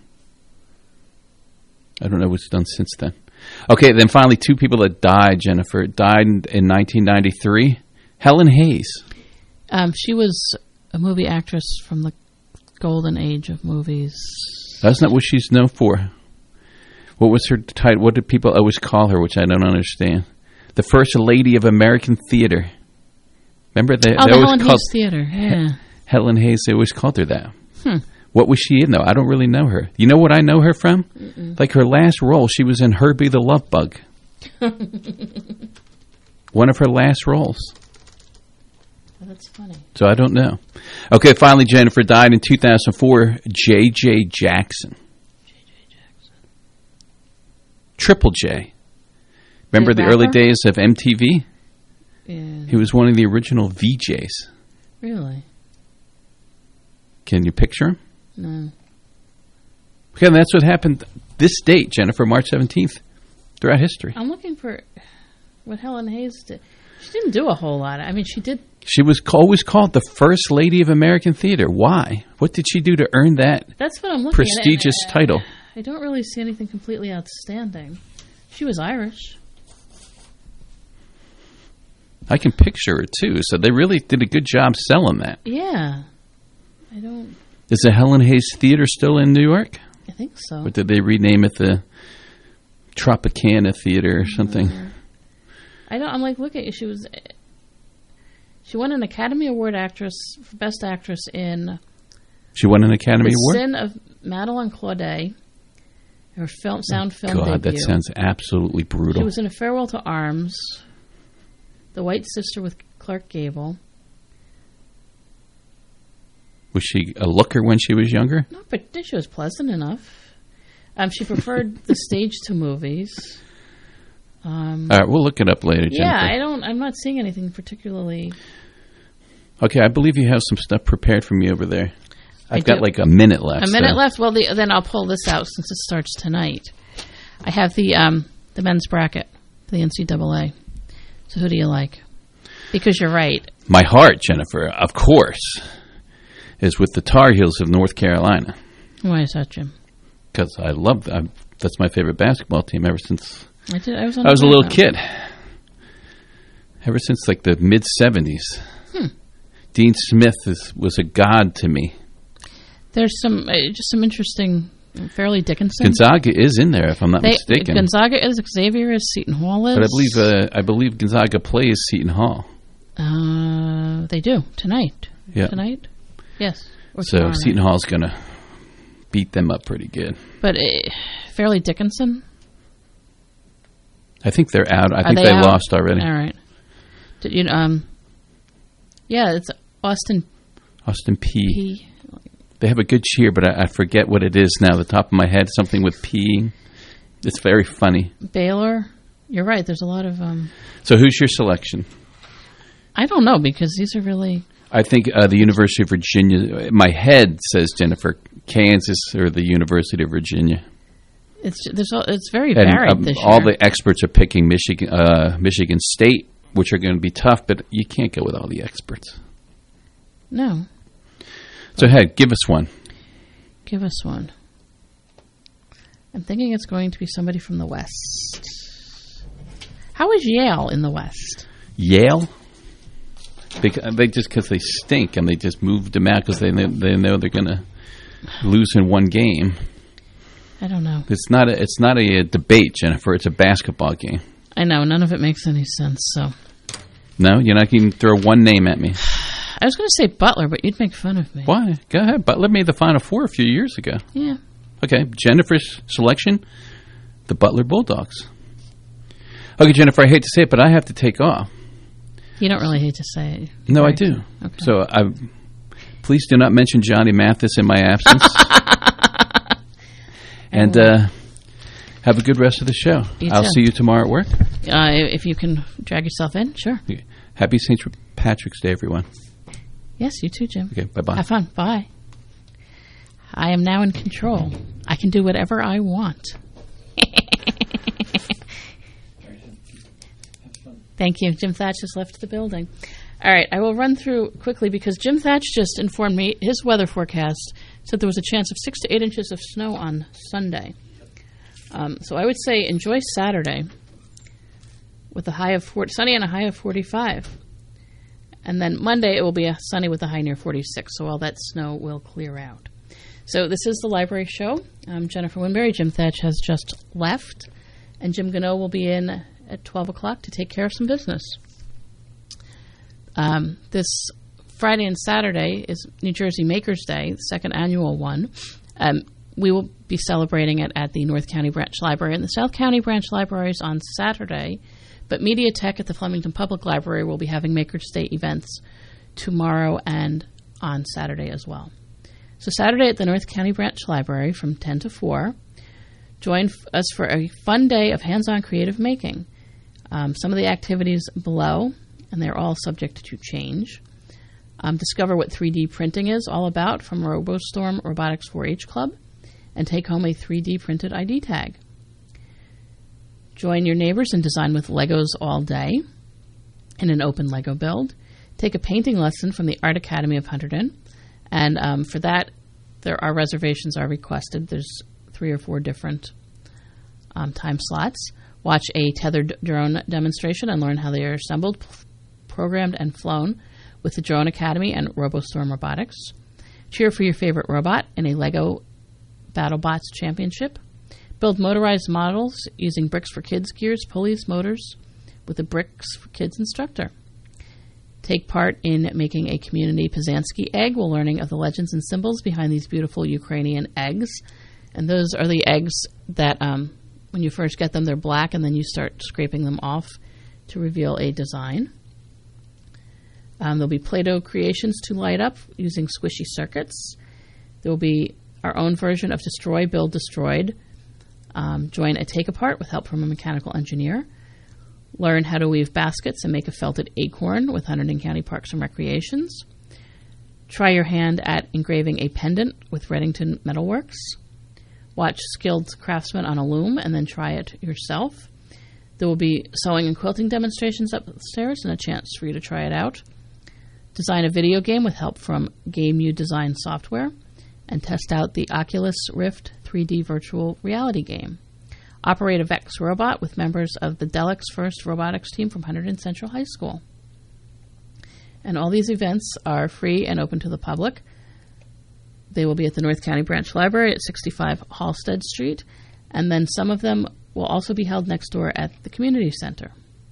Speaker 14: I don't know what's done since then. Okay, then finally, two people that died, Jennifer, died in nineteen ninety-three. Helen Hayes.
Speaker 12: Um, she was a movie actress from the golden age of movies.
Speaker 14: That's not what she's known for. What was her title? What did people always call her, which I don't understand? The First Lady of American Theater. Remember, they,
Speaker 12: Oh,
Speaker 14: they
Speaker 12: the
Speaker 14: always
Speaker 12: Helen
Speaker 14: called
Speaker 12: Hayes Theater, yeah.
Speaker 14: Helen Hayes. They always called her that.
Speaker 12: Hmm.
Speaker 14: What was she in, though? I don't really know her. You know what I know her from?
Speaker 12: Mm-mm.
Speaker 14: Like her last role, she was in Herbie the Love Bug. One of her last roles.
Speaker 12: Well, that's funny.
Speaker 14: So I don't know. Okay, finally, Jennifer died in two thousand four. J J Jackson.
Speaker 12: J J Jackson.
Speaker 14: Triple J. Remember the
Speaker 12: rapper?
Speaker 14: early days of M T V?
Speaker 12: Yeah.
Speaker 14: He was one of the original V Js.
Speaker 12: Really?
Speaker 14: Can you picture him?
Speaker 12: No.
Speaker 14: Okay, and that's what happened this date, Jennifer, March seventeenth, throughout history.
Speaker 12: I'm looking for what Helen Hayes did. She didn't do a whole lot. I mean, she did.
Speaker 14: She was always called the First Lady of American Theater. Why? What did she do to earn that
Speaker 12: That's what I'm looking
Speaker 14: prestigious
Speaker 12: at.
Speaker 14: title?
Speaker 12: I don't really see anything completely outstanding. She was Irish.
Speaker 14: I can picture her, too. So they really did a good job selling that.
Speaker 12: Yeah. I don't.
Speaker 14: Is the Helen Hayes Theater still in New York?
Speaker 12: I think so.
Speaker 14: Or did they rename it the Tropicana Theater or something?
Speaker 12: I don't. I'm like, look at you. She was. She won an Academy Award actress for Best Actress in
Speaker 14: She won an Academy
Speaker 12: The
Speaker 14: Award?
Speaker 12: Sin of Madeleine Claudet. Her film, sound film
Speaker 14: God,
Speaker 12: debut.
Speaker 14: that sounds absolutely brutal.
Speaker 12: She was in A Farewell to Arms, The White Sister with Clark Gable.
Speaker 14: Was she a looker when she was younger?
Speaker 12: No, but she was pleasant enough. Um, she preferred the stage to movies. Um,
Speaker 14: All right, we'll look it up later, Jennifer.
Speaker 12: yeah, I don't. I'm not seeing anything particularly.
Speaker 14: Okay, I believe you have some stuff prepared for me over there. I've
Speaker 12: I
Speaker 14: got
Speaker 12: do.
Speaker 14: like a minute left.
Speaker 12: A minute
Speaker 14: so-
Speaker 12: left. Well, the, then I'll pull this out since it starts tonight. I have the um, the men's bracket, the N C double A. So who do you like? Because you're right.
Speaker 14: My heart, Jennifer, of course, is with the Tar Heels of North Carolina.
Speaker 12: Why is that, Jim?
Speaker 14: Because I love them. That's my favorite basketball team ever since
Speaker 12: I, did, I was,
Speaker 14: I was a little kid. Ever since like the mid seventies.
Speaker 12: Hmm.
Speaker 14: Dean Smith is, was a god to me.
Speaker 12: There's some uh, just some interesting, Fairleigh Dickinson.
Speaker 14: Gonzaga is in there, if I'm not
Speaker 12: they,
Speaker 14: mistaken.
Speaker 12: Gonzaga is, Xavier is, Seton Hall is.
Speaker 14: But I believe uh, I believe Gonzaga plays Seton Hall.
Speaker 12: Uh, they do tonight.
Speaker 14: Yeah.
Speaker 12: Tonight? Yes. Or
Speaker 14: so Seton Hall's going to beat them up pretty good.
Speaker 12: But uh, Fairleigh Dickinson?
Speaker 14: I think they're out. I
Speaker 12: Are
Speaker 14: think
Speaker 12: they,
Speaker 14: they
Speaker 12: out?
Speaker 14: lost already.
Speaker 12: All right. Did you um Yeah, it's Austin
Speaker 14: Austin P.
Speaker 12: P.
Speaker 14: They have a good cheer, but I, I forget what it is now. The top of my head, something with P. It's very funny.
Speaker 12: Baylor. You're right. There's a lot of um
Speaker 14: So who's your selection?
Speaker 12: I don't know, because these are really...
Speaker 14: I think uh, the University of Virginia... My head says, Jennifer, Kansas or the University of Virginia.
Speaker 12: It's there's all, it's very
Speaker 14: and,
Speaker 12: varied
Speaker 14: um,
Speaker 12: this year.
Speaker 14: all the experts are picking Michigan, uh, Michigan State, which are going to be tough, but you can't go with all the experts.
Speaker 12: No.
Speaker 14: So, hey, give us one.
Speaker 12: Give us one. I'm thinking it's going to be somebody from the West. How is Yale in the West?
Speaker 14: Yale? Because they just because they stink and they just moved them out because they know, they know they're going to lose in one game.
Speaker 12: I don't know.
Speaker 14: It's not a, it's not a, a debate, Jennifer. It's a basketball game.
Speaker 12: I know. None of it makes any sense. So.
Speaker 14: No? You're not going to throw one name at me?
Speaker 12: I was going to say Butler, but you'd make fun of me.
Speaker 14: Why? Go ahead. Butler made the Final Four a few years ago.
Speaker 12: Yeah.
Speaker 14: Okay. Jennifer's selection, the Butler Bulldogs. Okay, Jennifer, I hate to say it, but I have to take off.
Speaker 12: You don't really hate to say it.
Speaker 14: No,
Speaker 12: right?
Speaker 14: I do.
Speaker 12: Okay.
Speaker 14: So I, please do not mention Johnny Mathis in my absence. And uh, have a good rest of the show.
Speaker 12: You
Speaker 14: I'll
Speaker 12: too.
Speaker 14: see you tomorrow at work.
Speaker 12: Uh, if you can drag yourself in, sure.
Speaker 14: Okay. Happy Saint Patrick's Day, everyone.
Speaker 12: Yes, you too, Jim.
Speaker 14: Okay, bye-bye.
Speaker 12: Have fun. Bye. I am now in control. I can do whatever I want. Thank you. Jim Thatch has left the building. All right, I will run through quickly because Jim Thatch just informed me his weather forecast said there was a chance of six to eight inches of snow on Sunday. Um, so I would say enjoy Saturday with a high of forty, sunny and a high of forty-five. And then Monday it will be a sunny with a high near forty-six, so all that snow will clear out. So this is the library show. I'm Jennifer Winberry. Jim Thatch has just left, and Jim Gano will be in at twelve o'clock to take care of some business. Um, this Friday and Saturday is New Jersey Makers Day, the second annual one. Um, we will be celebrating it at the North County Branch Library and the South County Branch Libraries on Saturday, but Mediatek at the Flemington Public Library will be having Makers Day events tomorrow and on Saturday as well. So Saturday at the North County Branch Library from ten to four, join f- us for a fun day of hands-on creative making. Um, some of the activities below, and they're all subject to change. Um, discover what three D printing is all about from RoboStorm Robotics four H Club, and take home a three D printed I D tag. Join your neighbors and design with Legos all day in an open Lego build. Take a painting lesson from the Art Academy of Hunterdon, and um, for that, there are reservations are requested. There's three or four different um, time slots. Watch a tethered drone demonstration and learn how they are assembled, p- programmed, and flown with the Drone Academy and RoboStorm Robotics. Cheer for your favorite robot in a LEGO BattleBots Championship. Build motorized models using Bricks for Kids gears, pulleys, motors with a Bricks for Kids instructor. Take part in making a community Pizanski egg while learning of the legends and symbols behind these beautiful Ukrainian eggs. And those are the eggs that... Um, When you first get them, they're black, and then you start scraping them off to reveal a design. Um, there'll be Play-Doh creations to light up using squishy circuits. There will be our own version of Destroy, Build, Destroyed. Um, join a take-apart with help from a mechanical engineer. Learn how to weave baskets and make a felted acorn with Hunterdon County Parks and Recreations. Try your hand at engraving a pendant with Reddington Metalworks. Watch skilled craftsmen on a loom and then try it yourself. There will be sewing and quilting demonstrations upstairs and a chance for you to try it out. Design a video game with help from Game U Design software, and test out the Oculus Rift three D virtual reality game. Operate a Vex robot with members of the Delix First robotics team from Hunterdon Central High School. And all these events are free and open to the public. They will be at the North County Branch Library at sixty-five Halstead Street, and then some of them will also be held next door at the Community Center.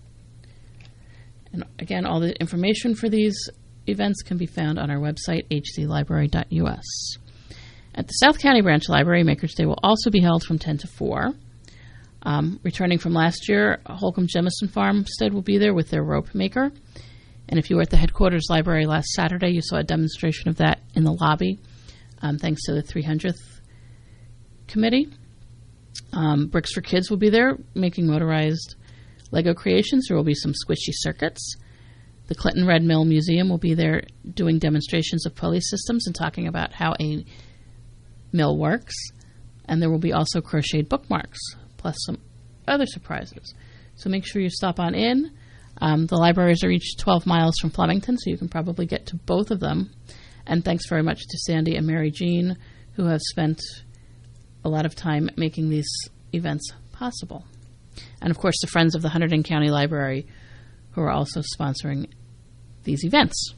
Speaker 12: And again, all the information for these events can be found on our website, h c library dot u s. At the South County Branch Library, Maker's Day will also be held from ten to four. Um, returning from last year, Holcomb Jemison Farmstead will be there with their rope maker. And if you were at the headquarters library last Saturday, you saw a demonstration of that in the lobby, um, thanks to the three hundredth committee. Um, Bricks for Kids will be there making motorized Lego creations. There will be some squishy circuits. The Clinton Red Mill Museum will be there doing demonstrations of pulley systems and talking about how a mill works. And there will be also crocheted bookmarks, plus some other surprises. So make sure you stop on in. Um, the libraries are each twelve miles from Flemington, so you can probably get to both of them. And thanks very much to Sandy and Mary Jean, who have spent a lot of time making these events possible. And, of course, the Friends of the Hunterdon County Library, who are also sponsoring these events.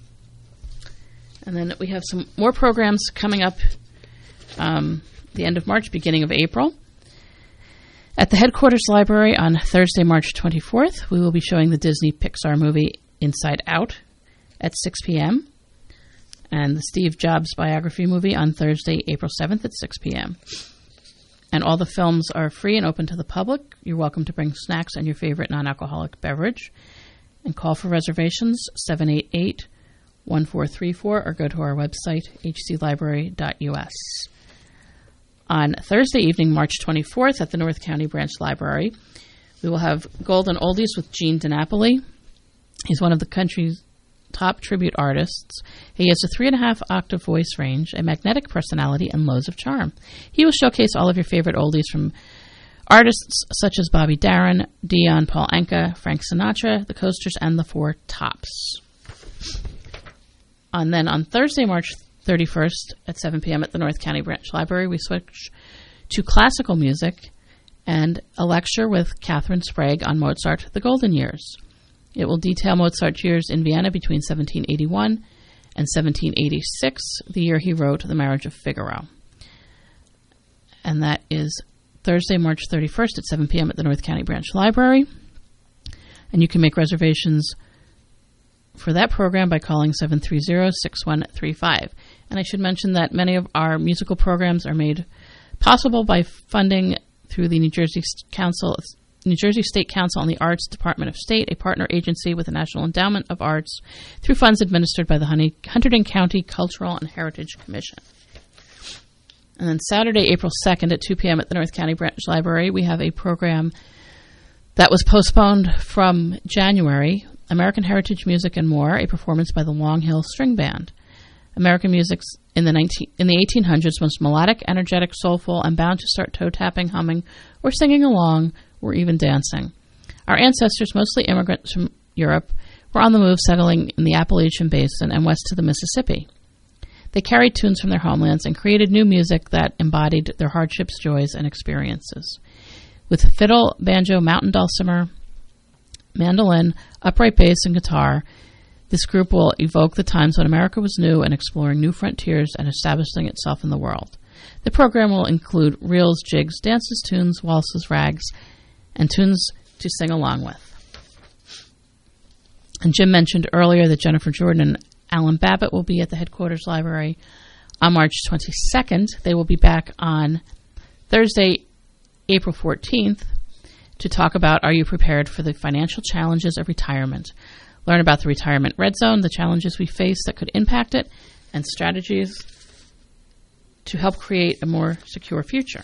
Speaker 12: And then we have some more programs coming up um, the end of March, beginning of April. At the Headquarters Library on Thursday, March twenty-fourth, we will be showing the Disney Pixar movie Inside Out at six p.m. and the Steve Jobs biography movie on Thursday, April seventh at six p.m. And all the films are free and open to the public. You're welcome to bring snacks and your favorite non-alcoholic beverage. And call for reservations, seven eight eight, one four three four, or go to our website, h c library dot u s. On Thursday evening, March twenty-fourth, at the North County Branch Library, we will have Golden Oldies with Gene DiNapoli. He's one of the country's top tribute artists. He has a three and a half octave voice range, a magnetic personality, and loads of charm. He will showcase all of your favorite oldies from artists such as Bobby Darin, Dion, Paul Anka, Frank Sinatra, the Coasters, and the Four Tops. And then on Thursday, March thirty-first at seven p.m. at the North County Branch Library, we switch to classical music and a lecture with Catherine Sprague on Mozart, the Golden Years. It will detail Mozart's years in Vienna between seventeen eighty-one and seventeen eighty-six, the year he wrote The Marriage of Figaro. And that is Thursday, March thirty-first at seven p.m. at the North County Branch Library. And you can make reservations for that program by calling seven three zero, six one three five. And I should mention that many of our musical programs are made possible by funding through the New Jersey Council, New Jersey State Council on the Arts, Department of State, a partner agency with the National Endowment of Arts, through funds administered by the Hunterdon County Cultural and Heritage Commission. And then Saturday, April second at two p.m. at the North County Branch Library, we have a program that was postponed from January, American Heritage Music and More, a performance by the Long Hill String Band. American music's in the nineteen in the eighteen hundreds, most melodic, energetic, soulful, and bound to start toe-tapping, humming, or singing along, or even dancing. Our ancestors, mostly immigrants from Europe, were on the move, settling in the Appalachian Basin and west to the Mississippi. They carried tunes from their homelands and created new music that embodied their hardships, joys, and experiences. With fiddle, banjo, mountain dulcimer, mandolin, upright bass, and guitar, this group will evoke the times when America was new and exploring new frontiers and establishing itself in the world. The program will include reels, jigs, dances, tunes, waltzes, rags, and tunes to sing along with. And Jim mentioned earlier that Jennifer Jordan and Alan Babbitt will be at the Headquarters Library on March twenty-second. They will be back on Thursday, April fourteenth, to talk about Are You Prepared for the Financial Challenges of Retirement? Learn about the Retirement Red Zone, the challenges we face that could impact it, and strategies to help create a more secure future.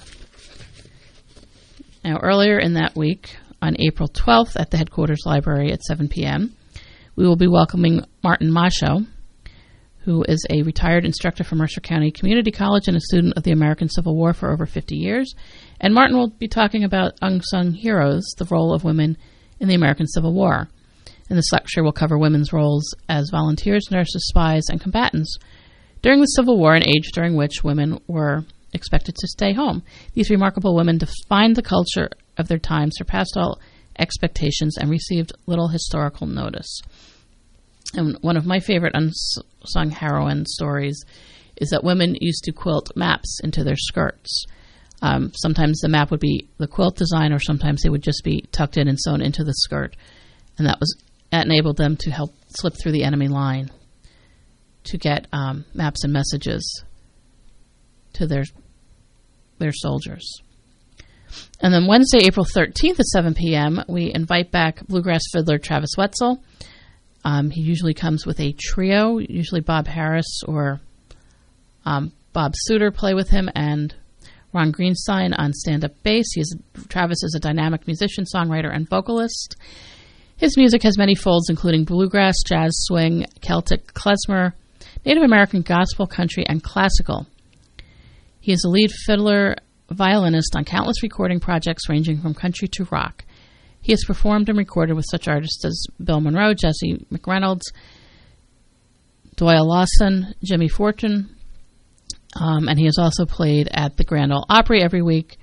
Speaker 12: Now, earlier in that week, on April twelfth at the Headquarters Library at seven p.m., we will be welcoming Martin Masho, who is a retired instructor from Mercer County Community College and a student of the American Civil War for over fifty years. And Martin will be talking about unsung heroes, the role of women in the American Civil War. And this lecture will cover women's roles as volunteers, nurses, spies, and combatants during the Civil War, an age during which women were expected to stay home. These remarkable women defined the culture of their time, surpassed all expectations, and received little historical notice. And one of my favorite unsung heroine stories is that women used to quilt maps into their skirts. Um, sometimes the map would be the quilt design, or sometimes they would just be tucked in and sewn into the skirt. And that was that enabled them to help slip through the enemy line to get um, maps and messages to their their soldiers. And then Wednesday, April thirteenth at seven p.m., we invite back bluegrass fiddler Travis Wetzel. Um, he usually comes with a trio. Usually Bob Harris or um, Bob Suter play with him, and Ron Greenstein on stand-up bass. He is, Travis is a dynamic musician, songwriter, and vocalist. His music has many folds, including bluegrass, jazz, swing, Celtic, klezmer, Native American gospel, country, and classical. He is a lead fiddler, violinist on countless recording projects ranging from country to rock. He has performed and recorded with such artists as Bill Monroe, Jesse McReynolds, Doyle Lawson, Jimmy Fortune, um, and he has also played at the Grand Ole Opry every week,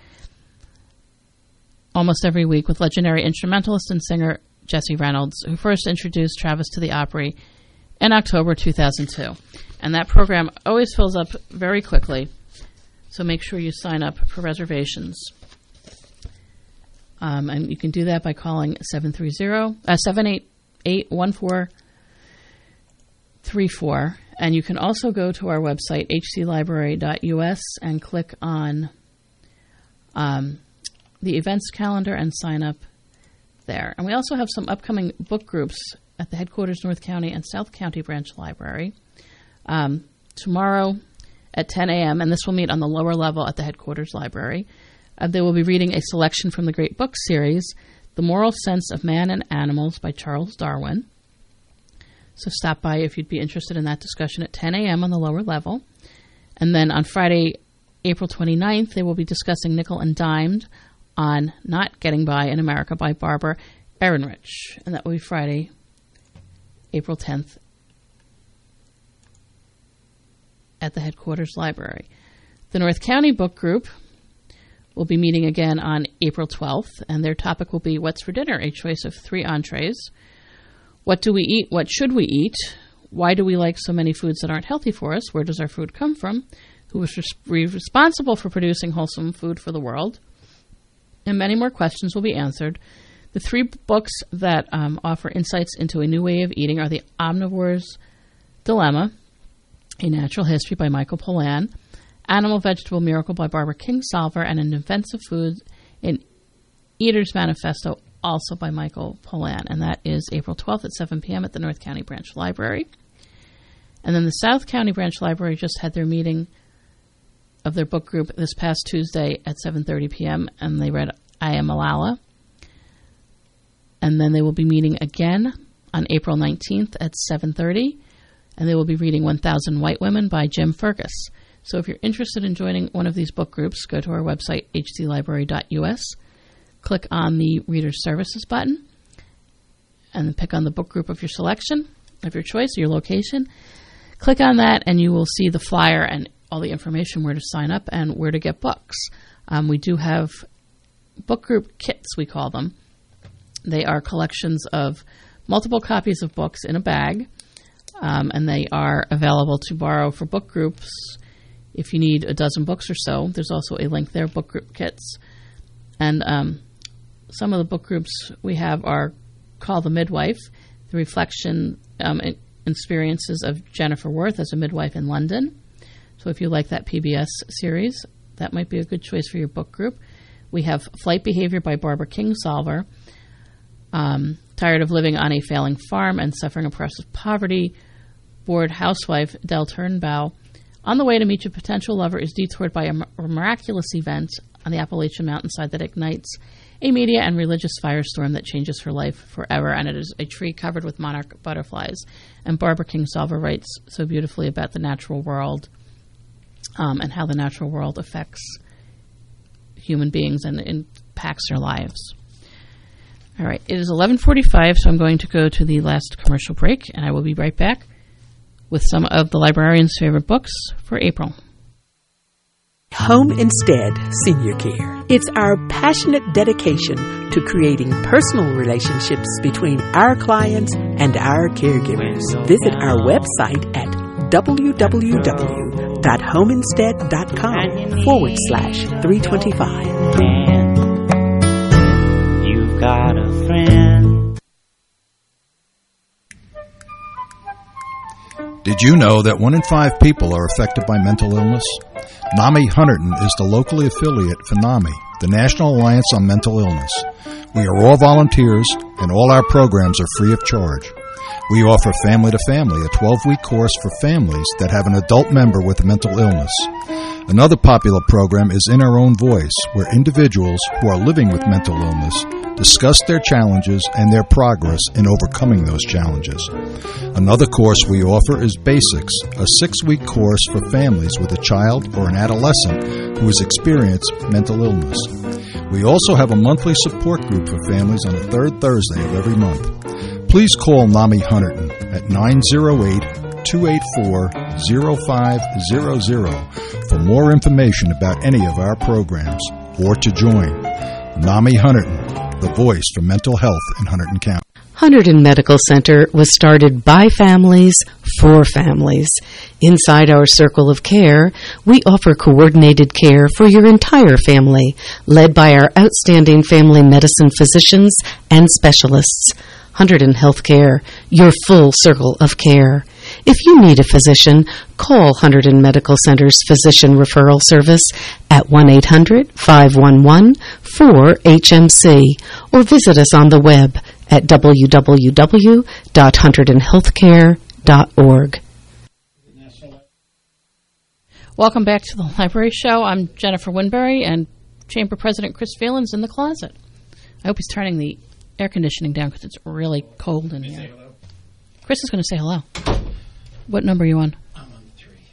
Speaker 12: almost every week, with legendary instrumentalist and singer Jesse Reynolds, who first introduced Travis to the Opry in October two thousand two. And that program always fills up very quickly, so make sure you sign up for reservations. Um, and you can do that by calling seven three zero, uh, seven eight eight, one four three four. And you can also go to our website, h c library dot u s, and click on um, the events calendar and sign up there. And we also have some upcoming book groups at the headquarters North County and South County Branch Library. Um, tomorrow at ten a.m., and this will meet on the lower level at the headquarters library. Uh, they will be reading a selection from the great book series, The Moral Sense of Man and Animals by Charles Darwin. So stop by if you'd be interested in that discussion at ten a.m. on the lower level. And then on Friday, April twenty-ninth, they will be discussing Nickel and Dimed on Not Getting By in America by Barbara Ehrenreich. And that will be Friday, April tenth at the headquarters library. The North County Book Group will be meeting again on April twelfth, and their topic will be What's for Dinner, a choice of three entrees. What do we eat? What should we eat? Why do we like so many foods that aren't healthy for us? Where does our food come from? Who is res- responsible for producing wholesome food for the world? And many more questions will be answered. The three books that um, offer insights into a new way of eating are The Omnivore's Dilemma, A Natural History by Michael Pollan, Animal Vegetable Miracle by Barbara Kingsolver, and An Offensive Food in Eater's Manifesto, also by Michael Pollan. And that is April twelfth at seven p.m. at the North County Branch Library. And then the South County Branch Library just had their meeting of their book group this past Tuesday at seven thirty p.m., and they read I Am Malala. And then they will be meeting again on April nineteenth at seven thirty, and they will be reading one thousand White Women by Jim Fergus. So if you're interested in joining one of these book groups, go to our website, h c library dot u s, click on the Reader Services button, and then pick on the book group of your selection, of your choice, or your location. Click on that, and you will see the flyer and all the information where to sign up and where to get books. Um, we do have book group kits, we call them. They are collections of multiple copies of books in a bag, um, and they are available to borrow for book groups if you need a dozen books or so. There's also a link there, book group kits. And um, some of the book groups we have are Call the Midwife, the reflection um, experiences of Jennifer Worth as a midwife in London. So if you like that P B S series, that might be a good choice for your book group. We have Flight Behavior by Barbara Kingsolver, um, Tired of Living on a Failing Farm and Suffering Oppressive Poverty, Bored Housewife Del Turnbow. On the way to meet your potential lover is detoured by a, m- a miraculous event on the Appalachian mountainside that ignites a media and religious firestorm that changes her life forever. And it is a tree covered with monarch butterflies. And Barbara Kingsolver writes so beautifully about the natural world um, and how the natural world affects human beings and impacts their lives. All right, it is eleven forty-five, so I'm going to go to the last commercial break, and I will be right back with some of the librarian's favorite books for April.
Speaker 16: Home Instead Senior Care. It's our passionate dedication to creating personal relationships between our clients and our caregivers. Visit our website at www.homeinstead.com forward slash 325.
Speaker 17: You've got a friend.
Speaker 11: Did you know that one in five people are affected by mental illness? NAMI Hunterdon is the locally affiliate for NAMI, the National Alliance on Mental Illness. We are all volunteers, and all our programs are free of charge. We offer Family to Family, a twelve-week course for families that have an adult member with a mental illness. Another popular program is In Our Own Voice, where individuals who are living with mental illness discuss their challenges and their progress in overcoming those challenges. Another course we offer is Basics, a six-week course for families with a child or an adolescent who has experienced mental illness. We also have a monthly support group for families on the third Thursday of every month. Please call NAMI Hunterdon at nine oh eight, two eight four, oh five hundred for more information about any of our programs or to join. NAMI Hunterdon, the voice for mental health in Hunterdon County.
Speaker 18: Hunterdon Medical Center was started by families for families. Inside our circle of care, we offer coordinated care for your entire family, led by our outstanding family medicine physicians and specialists. Hunterdon Healthcare, your full circle of care. If you need a physician, call Hunterdon Medical Center's Physician Referral Service at one eight hundred, five one one, four H M C or visit us on the web at w w w dot hunterdon healthcare dot org.
Speaker 12: Welcome back to the Library Show. I'm Jennifer Winbury, and Chamber President Chris Phelan's in the closet. I hope he's turning the air conditioning down because it's really cold in here. Chris is going to say hello. What number are you on?
Speaker 19: I'm on three.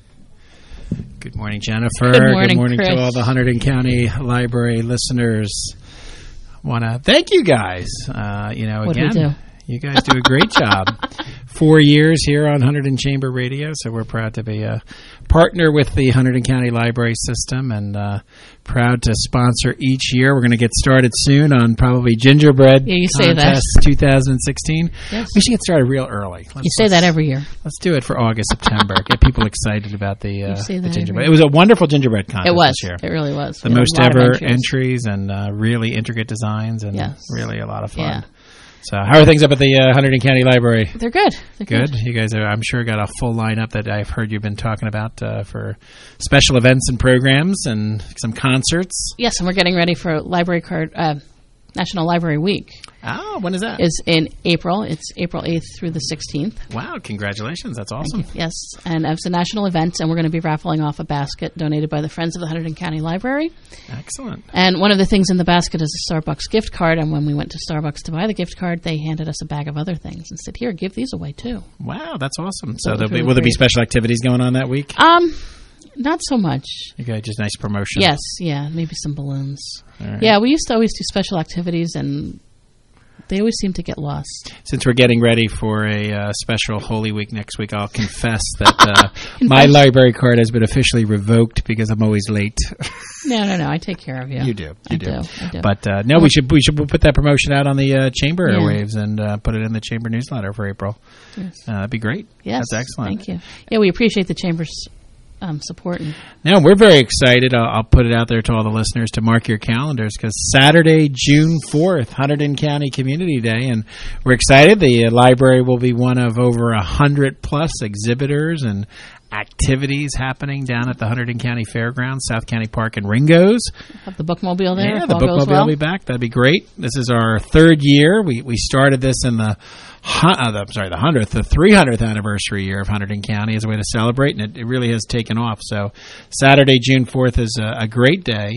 Speaker 19: Good morning, Jennifer.
Speaker 12: Good morning,
Speaker 19: Good morning
Speaker 12: Chris.
Speaker 19: to all the Hunterdon County Library listeners. Want to thank you guys. Uh, you know,
Speaker 12: What
Speaker 19: again,
Speaker 12: do we do?
Speaker 19: you guys do a great job. Four years here on Hunterdon Chamber Radio, so we're proud to be a partner with the Hunterdon County Library System and uh, proud to sponsor each year. We're going to get started soon on probably Gingerbread
Speaker 12: Yeah, you say that.
Speaker 19: Contest twenty sixteen.
Speaker 12: Yes.
Speaker 19: We should get started real early. Let's,
Speaker 12: You say that every year.
Speaker 19: Let's do it for August, September. Get people excited about the, uh,
Speaker 12: say
Speaker 19: the
Speaker 12: that
Speaker 19: gingerbread.
Speaker 12: every
Speaker 19: It was a wonderful gingerbread contest
Speaker 12: It was.
Speaker 19: this year.
Speaker 12: It really was.
Speaker 19: The
Speaker 12: We had a
Speaker 19: most
Speaker 12: lot of
Speaker 19: ever
Speaker 12: entries.
Speaker 19: entries and uh, really intricate designs and
Speaker 12: Yes.
Speaker 19: really a lot of fun.
Speaker 12: Yeah.
Speaker 19: So how are things up at the uh, Hunterdon County Library?
Speaker 12: They're good. They're
Speaker 19: Good.
Speaker 12: good.
Speaker 19: You guys are, I'm sure, got a full lineup that I've heard you've been talking about uh, for special events and programs and some concerts.
Speaker 12: Yes, and we're getting ready for Library Card uh, National Library Week.
Speaker 19: Oh, when is that?
Speaker 12: Is in April. It's April eighth through the sixteenth.
Speaker 19: Wow, congratulations. That's awesome.
Speaker 12: Yes, and it's a national event, and we're going to be raffling off a basket donated by the Friends of the Hunterdon County Library.
Speaker 19: Excellent.
Speaker 12: And one of the things in the basket is a Starbucks gift card, and when we went to Starbucks to buy the gift card, they handed us a bag of other things and said, here, give these away, too.
Speaker 19: Wow, that's awesome.
Speaker 12: So
Speaker 19: So
Speaker 12: it was
Speaker 19: there'll be,
Speaker 12: really
Speaker 19: will there be
Speaker 12: great.
Speaker 19: special activities going on that week?
Speaker 12: Um, not so much.
Speaker 19: You got just nice promotion.
Speaker 12: Yes, yeah, maybe some balloons.
Speaker 19: All right.
Speaker 12: Yeah, we used to always do special activities, and they always seem to get lost.
Speaker 19: Since we're getting ready for a uh, special Holy Week next week, I'll confess that uh, my
Speaker 12: Confess.
Speaker 19: library card has been officially revoked because I'm always late.
Speaker 12: No, no, no, I take care of you.
Speaker 19: You do, you
Speaker 12: I
Speaker 19: do.
Speaker 12: I do.
Speaker 19: But uh, no, we should we should put that promotion out on the uh, chamber
Speaker 12: Yeah.
Speaker 19: airwaves and uh, put it in the chamber newsletter for April.
Speaker 12: Yes.
Speaker 19: Uh, that'd be great.
Speaker 12: Yes,
Speaker 19: That's excellent.
Speaker 12: Thank you. Yeah, we appreciate the Chamber's um, support. And
Speaker 19: Now, we're very excited. I'll, I'll put it out there to all the listeners to mark your calendars because Saturday, June fourth, Hunterdon County Community Day, and we're excited. The uh, library will be one of over one hundred plus exhibitors and activities happening down at the Hunterdon County Fairgrounds, South County Park, and Ringo's.
Speaker 12: have the bookmobile there.
Speaker 19: Yeah,
Speaker 12: if
Speaker 19: the
Speaker 12: all goes
Speaker 19: bookmobile
Speaker 12: well.
Speaker 19: will be back. That'd be great. This is our third year. We we started this in the, hu- uh, the I'm sorry, the hundredth, the three hundredth anniversary year of Hunterdon County as a way to celebrate, and it, it really has taken off. So Saturday, June fourth is a, a great day.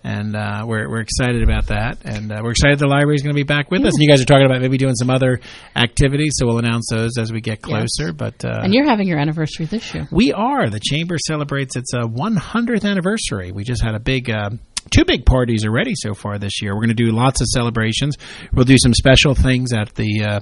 Speaker 19: And uh, we're we're excited about that, and uh, we're excited the library is going to be back with yeah. us. And you guys are talking about maybe doing some other activities, so we'll announce those as we get closer.
Speaker 12: Yes.
Speaker 19: But uh,
Speaker 12: and you're having your anniversary this year.
Speaker 19: We are. The Chamber celebrates its uh, one hundredth anniversary. We just had a big. Uh, Two big parties already so far this year. We're going to do lots of celebrations. We'll do some special things at the uh,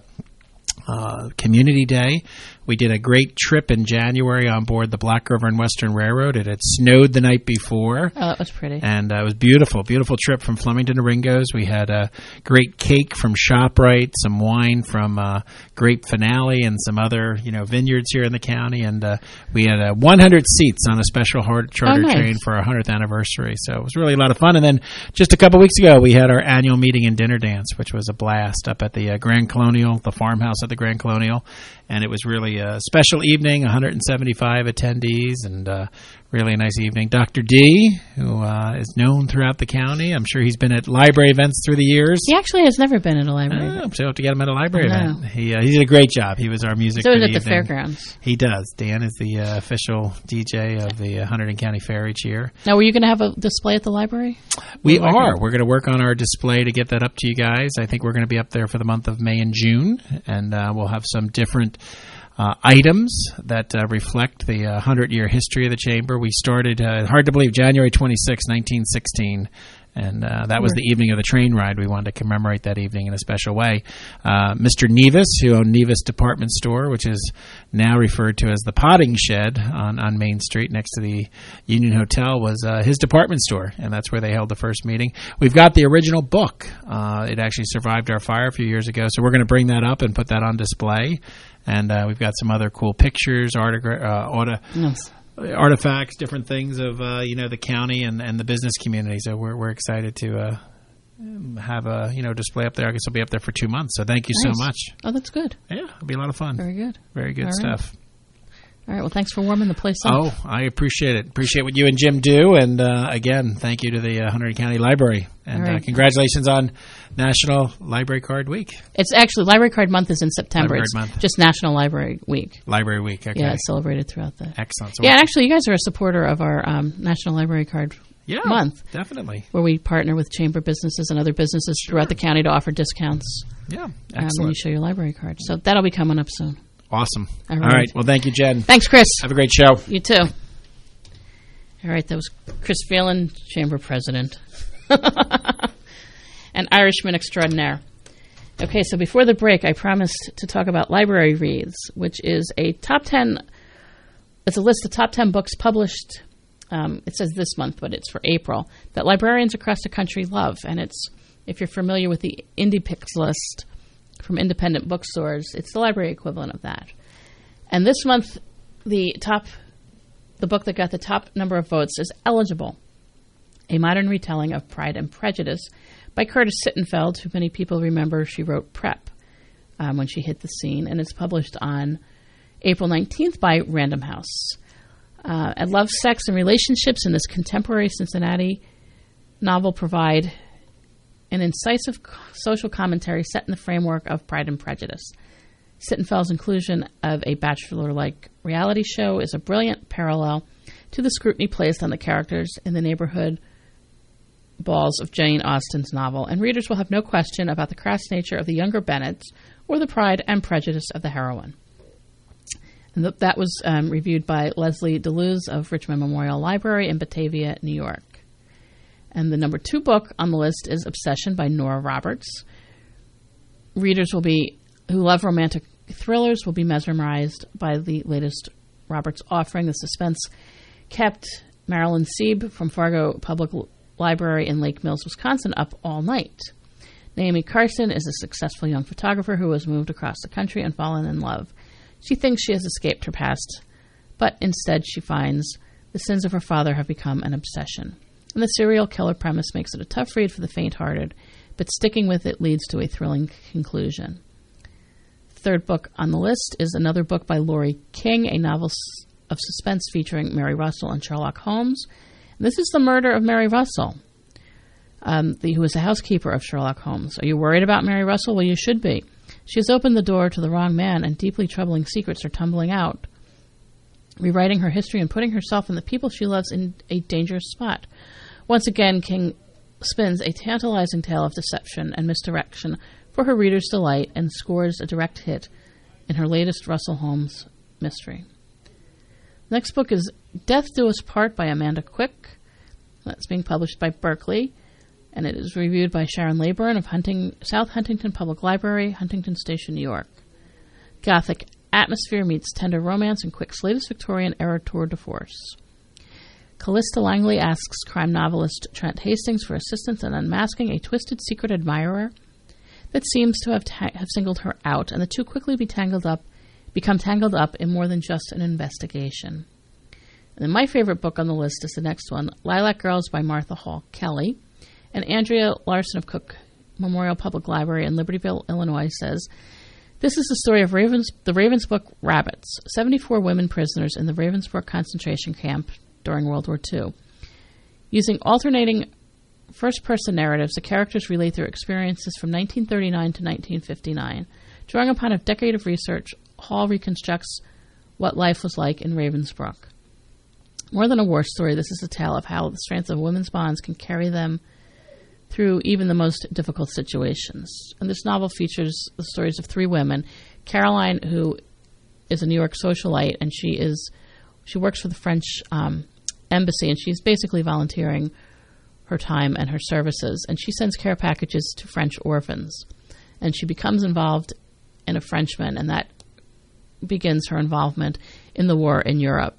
Speaker 19: uh, Community Day. We did a great trip in January on board the Black River and Western Railroad. It had snowed the night before.
Speaker 12: Oh, that was pretty.
Speaker 19: And uh, it was beautiful. Beautiful trip from Flemington to Ringo's. We had a great cake from ShopRite, some wine from uh, Grape Finale, and some other you know vineyards here in the county. And uh, we had uh, one hundred seats on a special hard charter
Speaker 12: oh, nice.
Speaker 19: train for our one hundredth anniversary. So it was really a lot of fun. And then just a couple weeks ago, we had our annual meeting and dinner dance, which was a blast up at the uh, Grand Colonial, the farmhouse at the Grand Colonial. And it was really a special evening, one hundred seventy-five attendees, and uh, really a nice evening. Doctor D, who uh, is known throughout the county. I'm sure he's been at library events through the years.
Speaker 12: He actually has never been at a library
Speaker 19: oh,
Speaker 12: event.
Speaker 19: So I have to get him at a library
Speaker 12: I know.
Speaker 19: event. He, uh, he did a great job. He was our music
Speaker 12: So
Speaker 19: for
Speaker 12: is
Speaker 19: the
Speaker 12: at the
Speaker 19: evening.
Speaker 12: fairgrounds.
Speaker 19: He does. Dan is the uh, official D J of the uh, Hunterdon County Fair each year.
Speaker 12: Now, were you going to have a display at the library?
Speaker 19: We are. We're going to work on our display to get that up to you guys. I think we're going to be up there for the month of May and June, and uh, we'll have some different Uh, items that uh, reflect the uh, hundred-year history of the Chamber. We started, uh, hard to believe, January twenty-sixth, nineteen sixteen, and uh, that was the evening of the train ride. We wanted to commemorate that evening in a special way. Uh, Mister Nevis, who owned Nevis Department Store, which is now referred to as the Potting Shed on, on Main Street next to the Union Hotel, was uh, his department store, and that's where they held the first meeting. We've got the original book. Uh, it actually survived our fire a few years ago, so we're going to bring that up and put that on display. And uh, we've got some other cool pictures, artigra- uh, auto-
Speaker 12: yes.
Speaker 19: artifacts, different things of uh, you know the county and, and the business community. So we're we're excited to uh, have a you know display up there. I guess it'll be up there for two months. So thank you
Speaker 12: nice.
Speaker 19: so much.
Speaker 12: Oh, that's good.
Speaker 19: Yeah, it'll be a lot of fun.
Speaker 12: Very good.
Speaker 19: Very good
Speaker 12: All
Speaker 19: stuff.
Speaker 12: Right. All right. Well, thanks for warming the place up.
Speaker 19: Oh, I appreciate it. Appreciate what you and Jim do. And uh, again, thank you to the uh, Hunterdon County Library. And
Speaker 12: right.
Speaker 19: uh, congratulations on National Library Card Week.
Speaker 12: It's actually Library Card Month is in September.
Speaker 19: Library
Speaker 12: it's
Speaker 19: Month.
Speaker 12: just National Library Week.
Speaker 19: Library Week. Okay.
Speaker 12: Yeah, it's celebrated throughout the.
Speaker 19: Excellent. So
Speaker 12: yeah, and actually, you guys are a supporter of our um, National Library Card
Speaker 19: yeah,
Speaker 12: Month.
Speaker 19: Definitely.
Speaker 12: Where we partner with chamber businesses and other businesses
Speaker 19: sure.
Speaker 12: throughout the county to offer discounts.
Speaker 19: Yeah, excellent.
Speaker 12: Um, when you show your library card. So that'll be coming up soon.
Speaker 19: Awesome.
Speaker 12: All right.
Speaker 19: All right. Well, thank you, Jen.
Speaker 12: Thanks, Chris.
Speaker 19: Have a great show.
Speaker 12: You too. All right. That was Chris Phelan, Chamber President. An Irishman extraordinaire. Okay, so before the break, I promised to talk about Library Reads, which is a top ten, it's a list of top ten books published, um, it says this month, but it's for April, that librarians across the country love. And it's, if you're familiar with the Indie Picks list from independent bookstores, it's the library equivalent of that. And this month, the top, the book that got the top number of votes is Eligible, a modern retelling of Pride and Prejudice by Curtis Sittenfeld, who many people remember she wrote Prep um, when she hit the scene, and it's published on April nineteenth by Random House. Uh, and love, sex, and relationships in this contemporary Cincinnati novel provide an incisive social commentary set in the framework of Pride and Prejudice. Sittenfeld's inclusion of a Bachelor-like reality show is a brilliant parallel to the scrutiny placed on the characters in the neighborhood balls of Jane Austen's novel, and readers will have no question about the crass nature of the younger Bennets or the pride and prejudice of the heroine. And th- that was um, reviewed by Leslie DeLuz of Richmond Memorial Library in Batavia, New York. And the number two book on the list is Obsession by Nora Roberts. Readers will be who love romantic thrillers will be mesmerized by the latest Roberts offering. The suspense kept Marilyn Sieb from Fargo Public Library in Lake Mills, Wisconsin, up all night. Naomi Carson is a successful young photographer who has moved across the country and fallen in love. She thinks she has escaped her past, but instead she finds the sins of her father have become an obsession. And the serial killer premise makes it a tough read for the faint-hearted, but sticking with it leads to a thrilling conclusion. The third book on the list is another book by Laurie King, a novel of suspense featuring Mary Russell and Sherlock Holmes. And this is The Murder of Mary Russell, um, the, who was a housekeeper of Sherlock Holmes. Are you worried about Mary Russell? Well, you should be. She has opened the door to the wrong man, and deeply troubling secrets are tumbling out, rewriting her history and putting herself and the people she loves in a dangerous spot. Once again, King spins a tantalizing tale of deception and misdirection for her readers' delight and scores a direct hit in her latest Russell Holmes mystery. The next book is Death Do Us Part by Amanda Quick. That's being published by Berkeley, and it is reviewed by Sharon Layburn of Hunting, South Huntington Public Library, Huntington Station, New York. Gothic atmosphere meets tender romance in Quick's latest Victorian-era tour de force. Callista Langley asks crime novelist Trent Hastings for assistance in unmasking a twisted secret admirer that seems to have, ta- have singled her out, and the two quickly be tangled up, become tangled up in more than just an investigation. And then my favorite book on the list is the next one, Lilac Girls by Martha Hall Kelly. And Andrea Larson of Cook Memorial Public Library in Libertyville, Illinois says, this is the story of Ravens, the Ravensbrück Rabbits, seventy-four women prisoners in the Ravensbrück concentration camp during World War Two. Using alternating first-person narratives, the characters relate their experiences from nineteen thirty-nine to nineteen fifty-nine. Drawing upon a decade of research, Hall reconstructs what life was like in Ravensbrück. More than a war story, this is a tale of how the strength of women's bonds can carry them through even the most difficult situations. And this novel features the stories of three women. Caroline, who is a New York socialite, and she is she works for the French um, embassy, and she's basically volunteering her time and her services. And she sends care packages to French orphans. And she becomes involved in a Frenchman, and that begins her involvement in the war in Europe.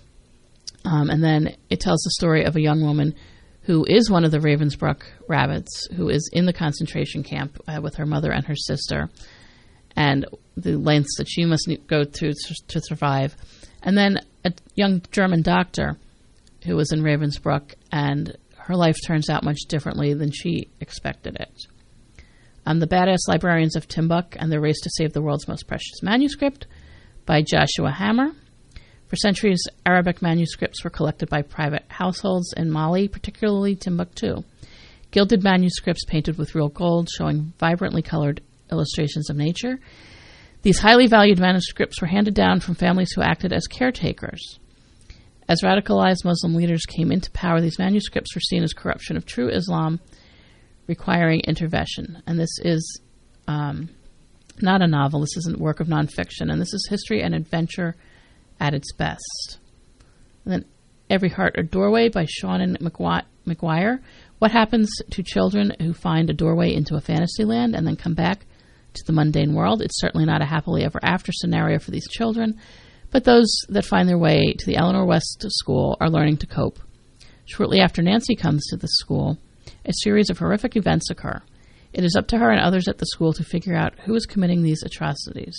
Speaker 12: Um, and then it tells the story of a young woman who is one of the Ravensbrück Rabbits, who is in the concentration camp uh, with her mother and her sister, and the lengths that she must go through to, to survive. And then a young German doctor who was in Ravensbrück, and her life turns out much differently than she expected it. Um, the Badass Librarians of Timbuk and the Race to Save the World's Most Precious Manuscript by Joshua Hammer. For centuries, Arabic manuscripts were collected by private households in Mali, particularly Timbuktu. Gilded manuscripts painted with real gold, showing vibrantly colored illustrations of nature. These highly valued manuscripts were handed down from families who acted as caretakers. As radicalized Muslim leaders came into power, these manuscripts were seen as corruption of true Islam, requiring intervention. And this is um, not a novel. This is a work of nonfiction, and this is history and adventure at its best. And then Every Heart a Doorway by Seanan McGuire. What happens to children who find a doorway into a fantasy land and then come back to the mundane world? It's certainly not a happily ever after scenario for these children, but those that find their way to the Eleanor West School are learning to cope. Shortly after Nancy comes to the school, a series of horrific events occur. It is up to her and others at the school to figure out who is committing these atrocities.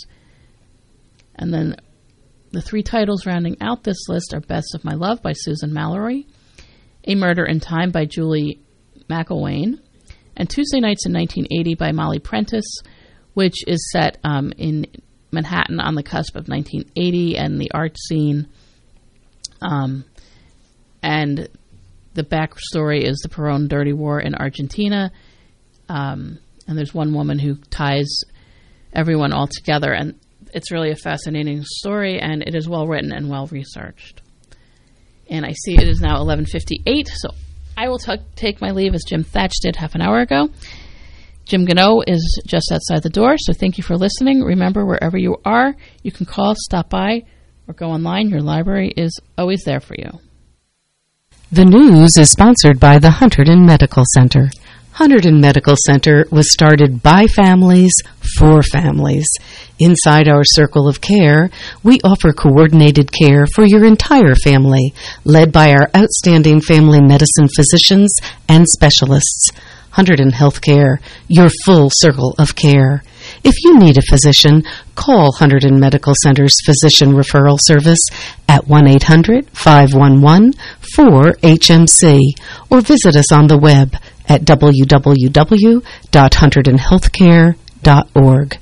Speaker 12: And then the three titles rounding out this list are Best of My Love by Susan Mallory, A Murder in Time by Julie McElwain, and Tuesday Nights in nineteen eighty by Molly Prentice, which is set um, in Manhattan on the cusp of nineteen eighty and the art scene. Um, and the backstory is the Perón Dirty War in Argentina. Um, and there's one woman who ties everyone all together, and it's really a fascinating story, and it is well written and well researched. And I see it is now eleven fifty-eight, so I will t- take my leave as Jim Thatch did half an hour ago. Jim Gano is just outside the door, so thank you for listening. Remember, wherever you are, you can call, stop by, or go online. Your library is always there for you.
Speaker 18: The news is sponsored by the Hunterdon Medical Center. Hunterdon Medical Center was started by families for families. Inside our circle of care, we offer coordinated care for your entire family, led by our outstanding family medicine physicians and specialists. Hunterdon Healthcare, your full circle of care. If you need a physician, call Hunterdon Medical Center's Physician Referral Service at one eight hundred, five one one, four H M C or visit us on the web at w w w dot hunterdon healthcare dot org.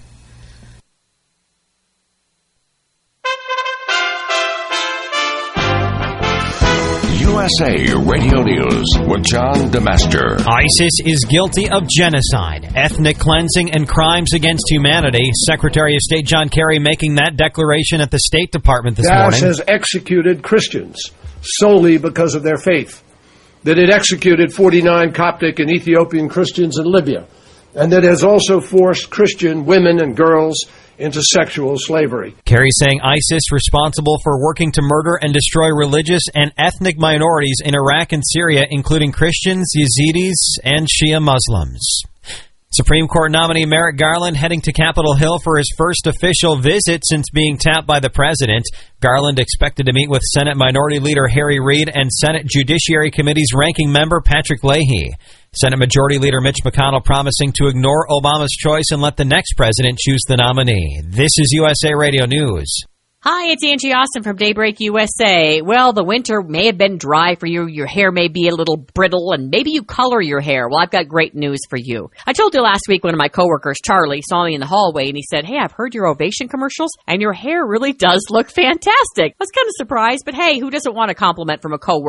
Speaker 20: U S A Radio News with John DeMaster.
Speaker 3: ISIS is guilty of genocide, ethnic cleansing, and crimes against humanity. Secretary of State John Kerry making that declaration at the State Department this
Speaker 21: Daesh
Speaker 3: morning.
Speaker 21: has executed Christians solely because of their faith. that it executed forty-nine Coptic and Ethiopian Christians in Libya, and that it has also forced Christian women and girls into sexual slavery.
Speaker 3: Kerry saying ISIS responsible for working to murder and destroy religious and ethnic minorities in Iraq and Syria, including Christians, Yazidis, and Shia Muslims. Supreme Court nominee Merrick Garland heading to Capitol Hill for his first official visit since being tapped by the president. Garland expected to meet with Senate Minority Leader Harry Reid and Senate Judiciary Committee's ranking member Patrick Leahy. Senate Majority Leader Mitch McConnell promising to ignore Obama's choice and let the next president choose the nominee. This is U S A Radio News.
Speaker 4: Hi, it's Angie Austin from Daybreak U S A. Well, the winter may have been dry for you. Your hair may be a little brittle, and maybe you color your hair. Well, I've got great news for you. I told you last week one of my coworkers, Charlie, saw me in the hallway, and he said, hey, I've heard your Ovation commercials, and your hair really does look fantastic. I was kind of surprised, but hey, who doesn't want a compliment from a coworker?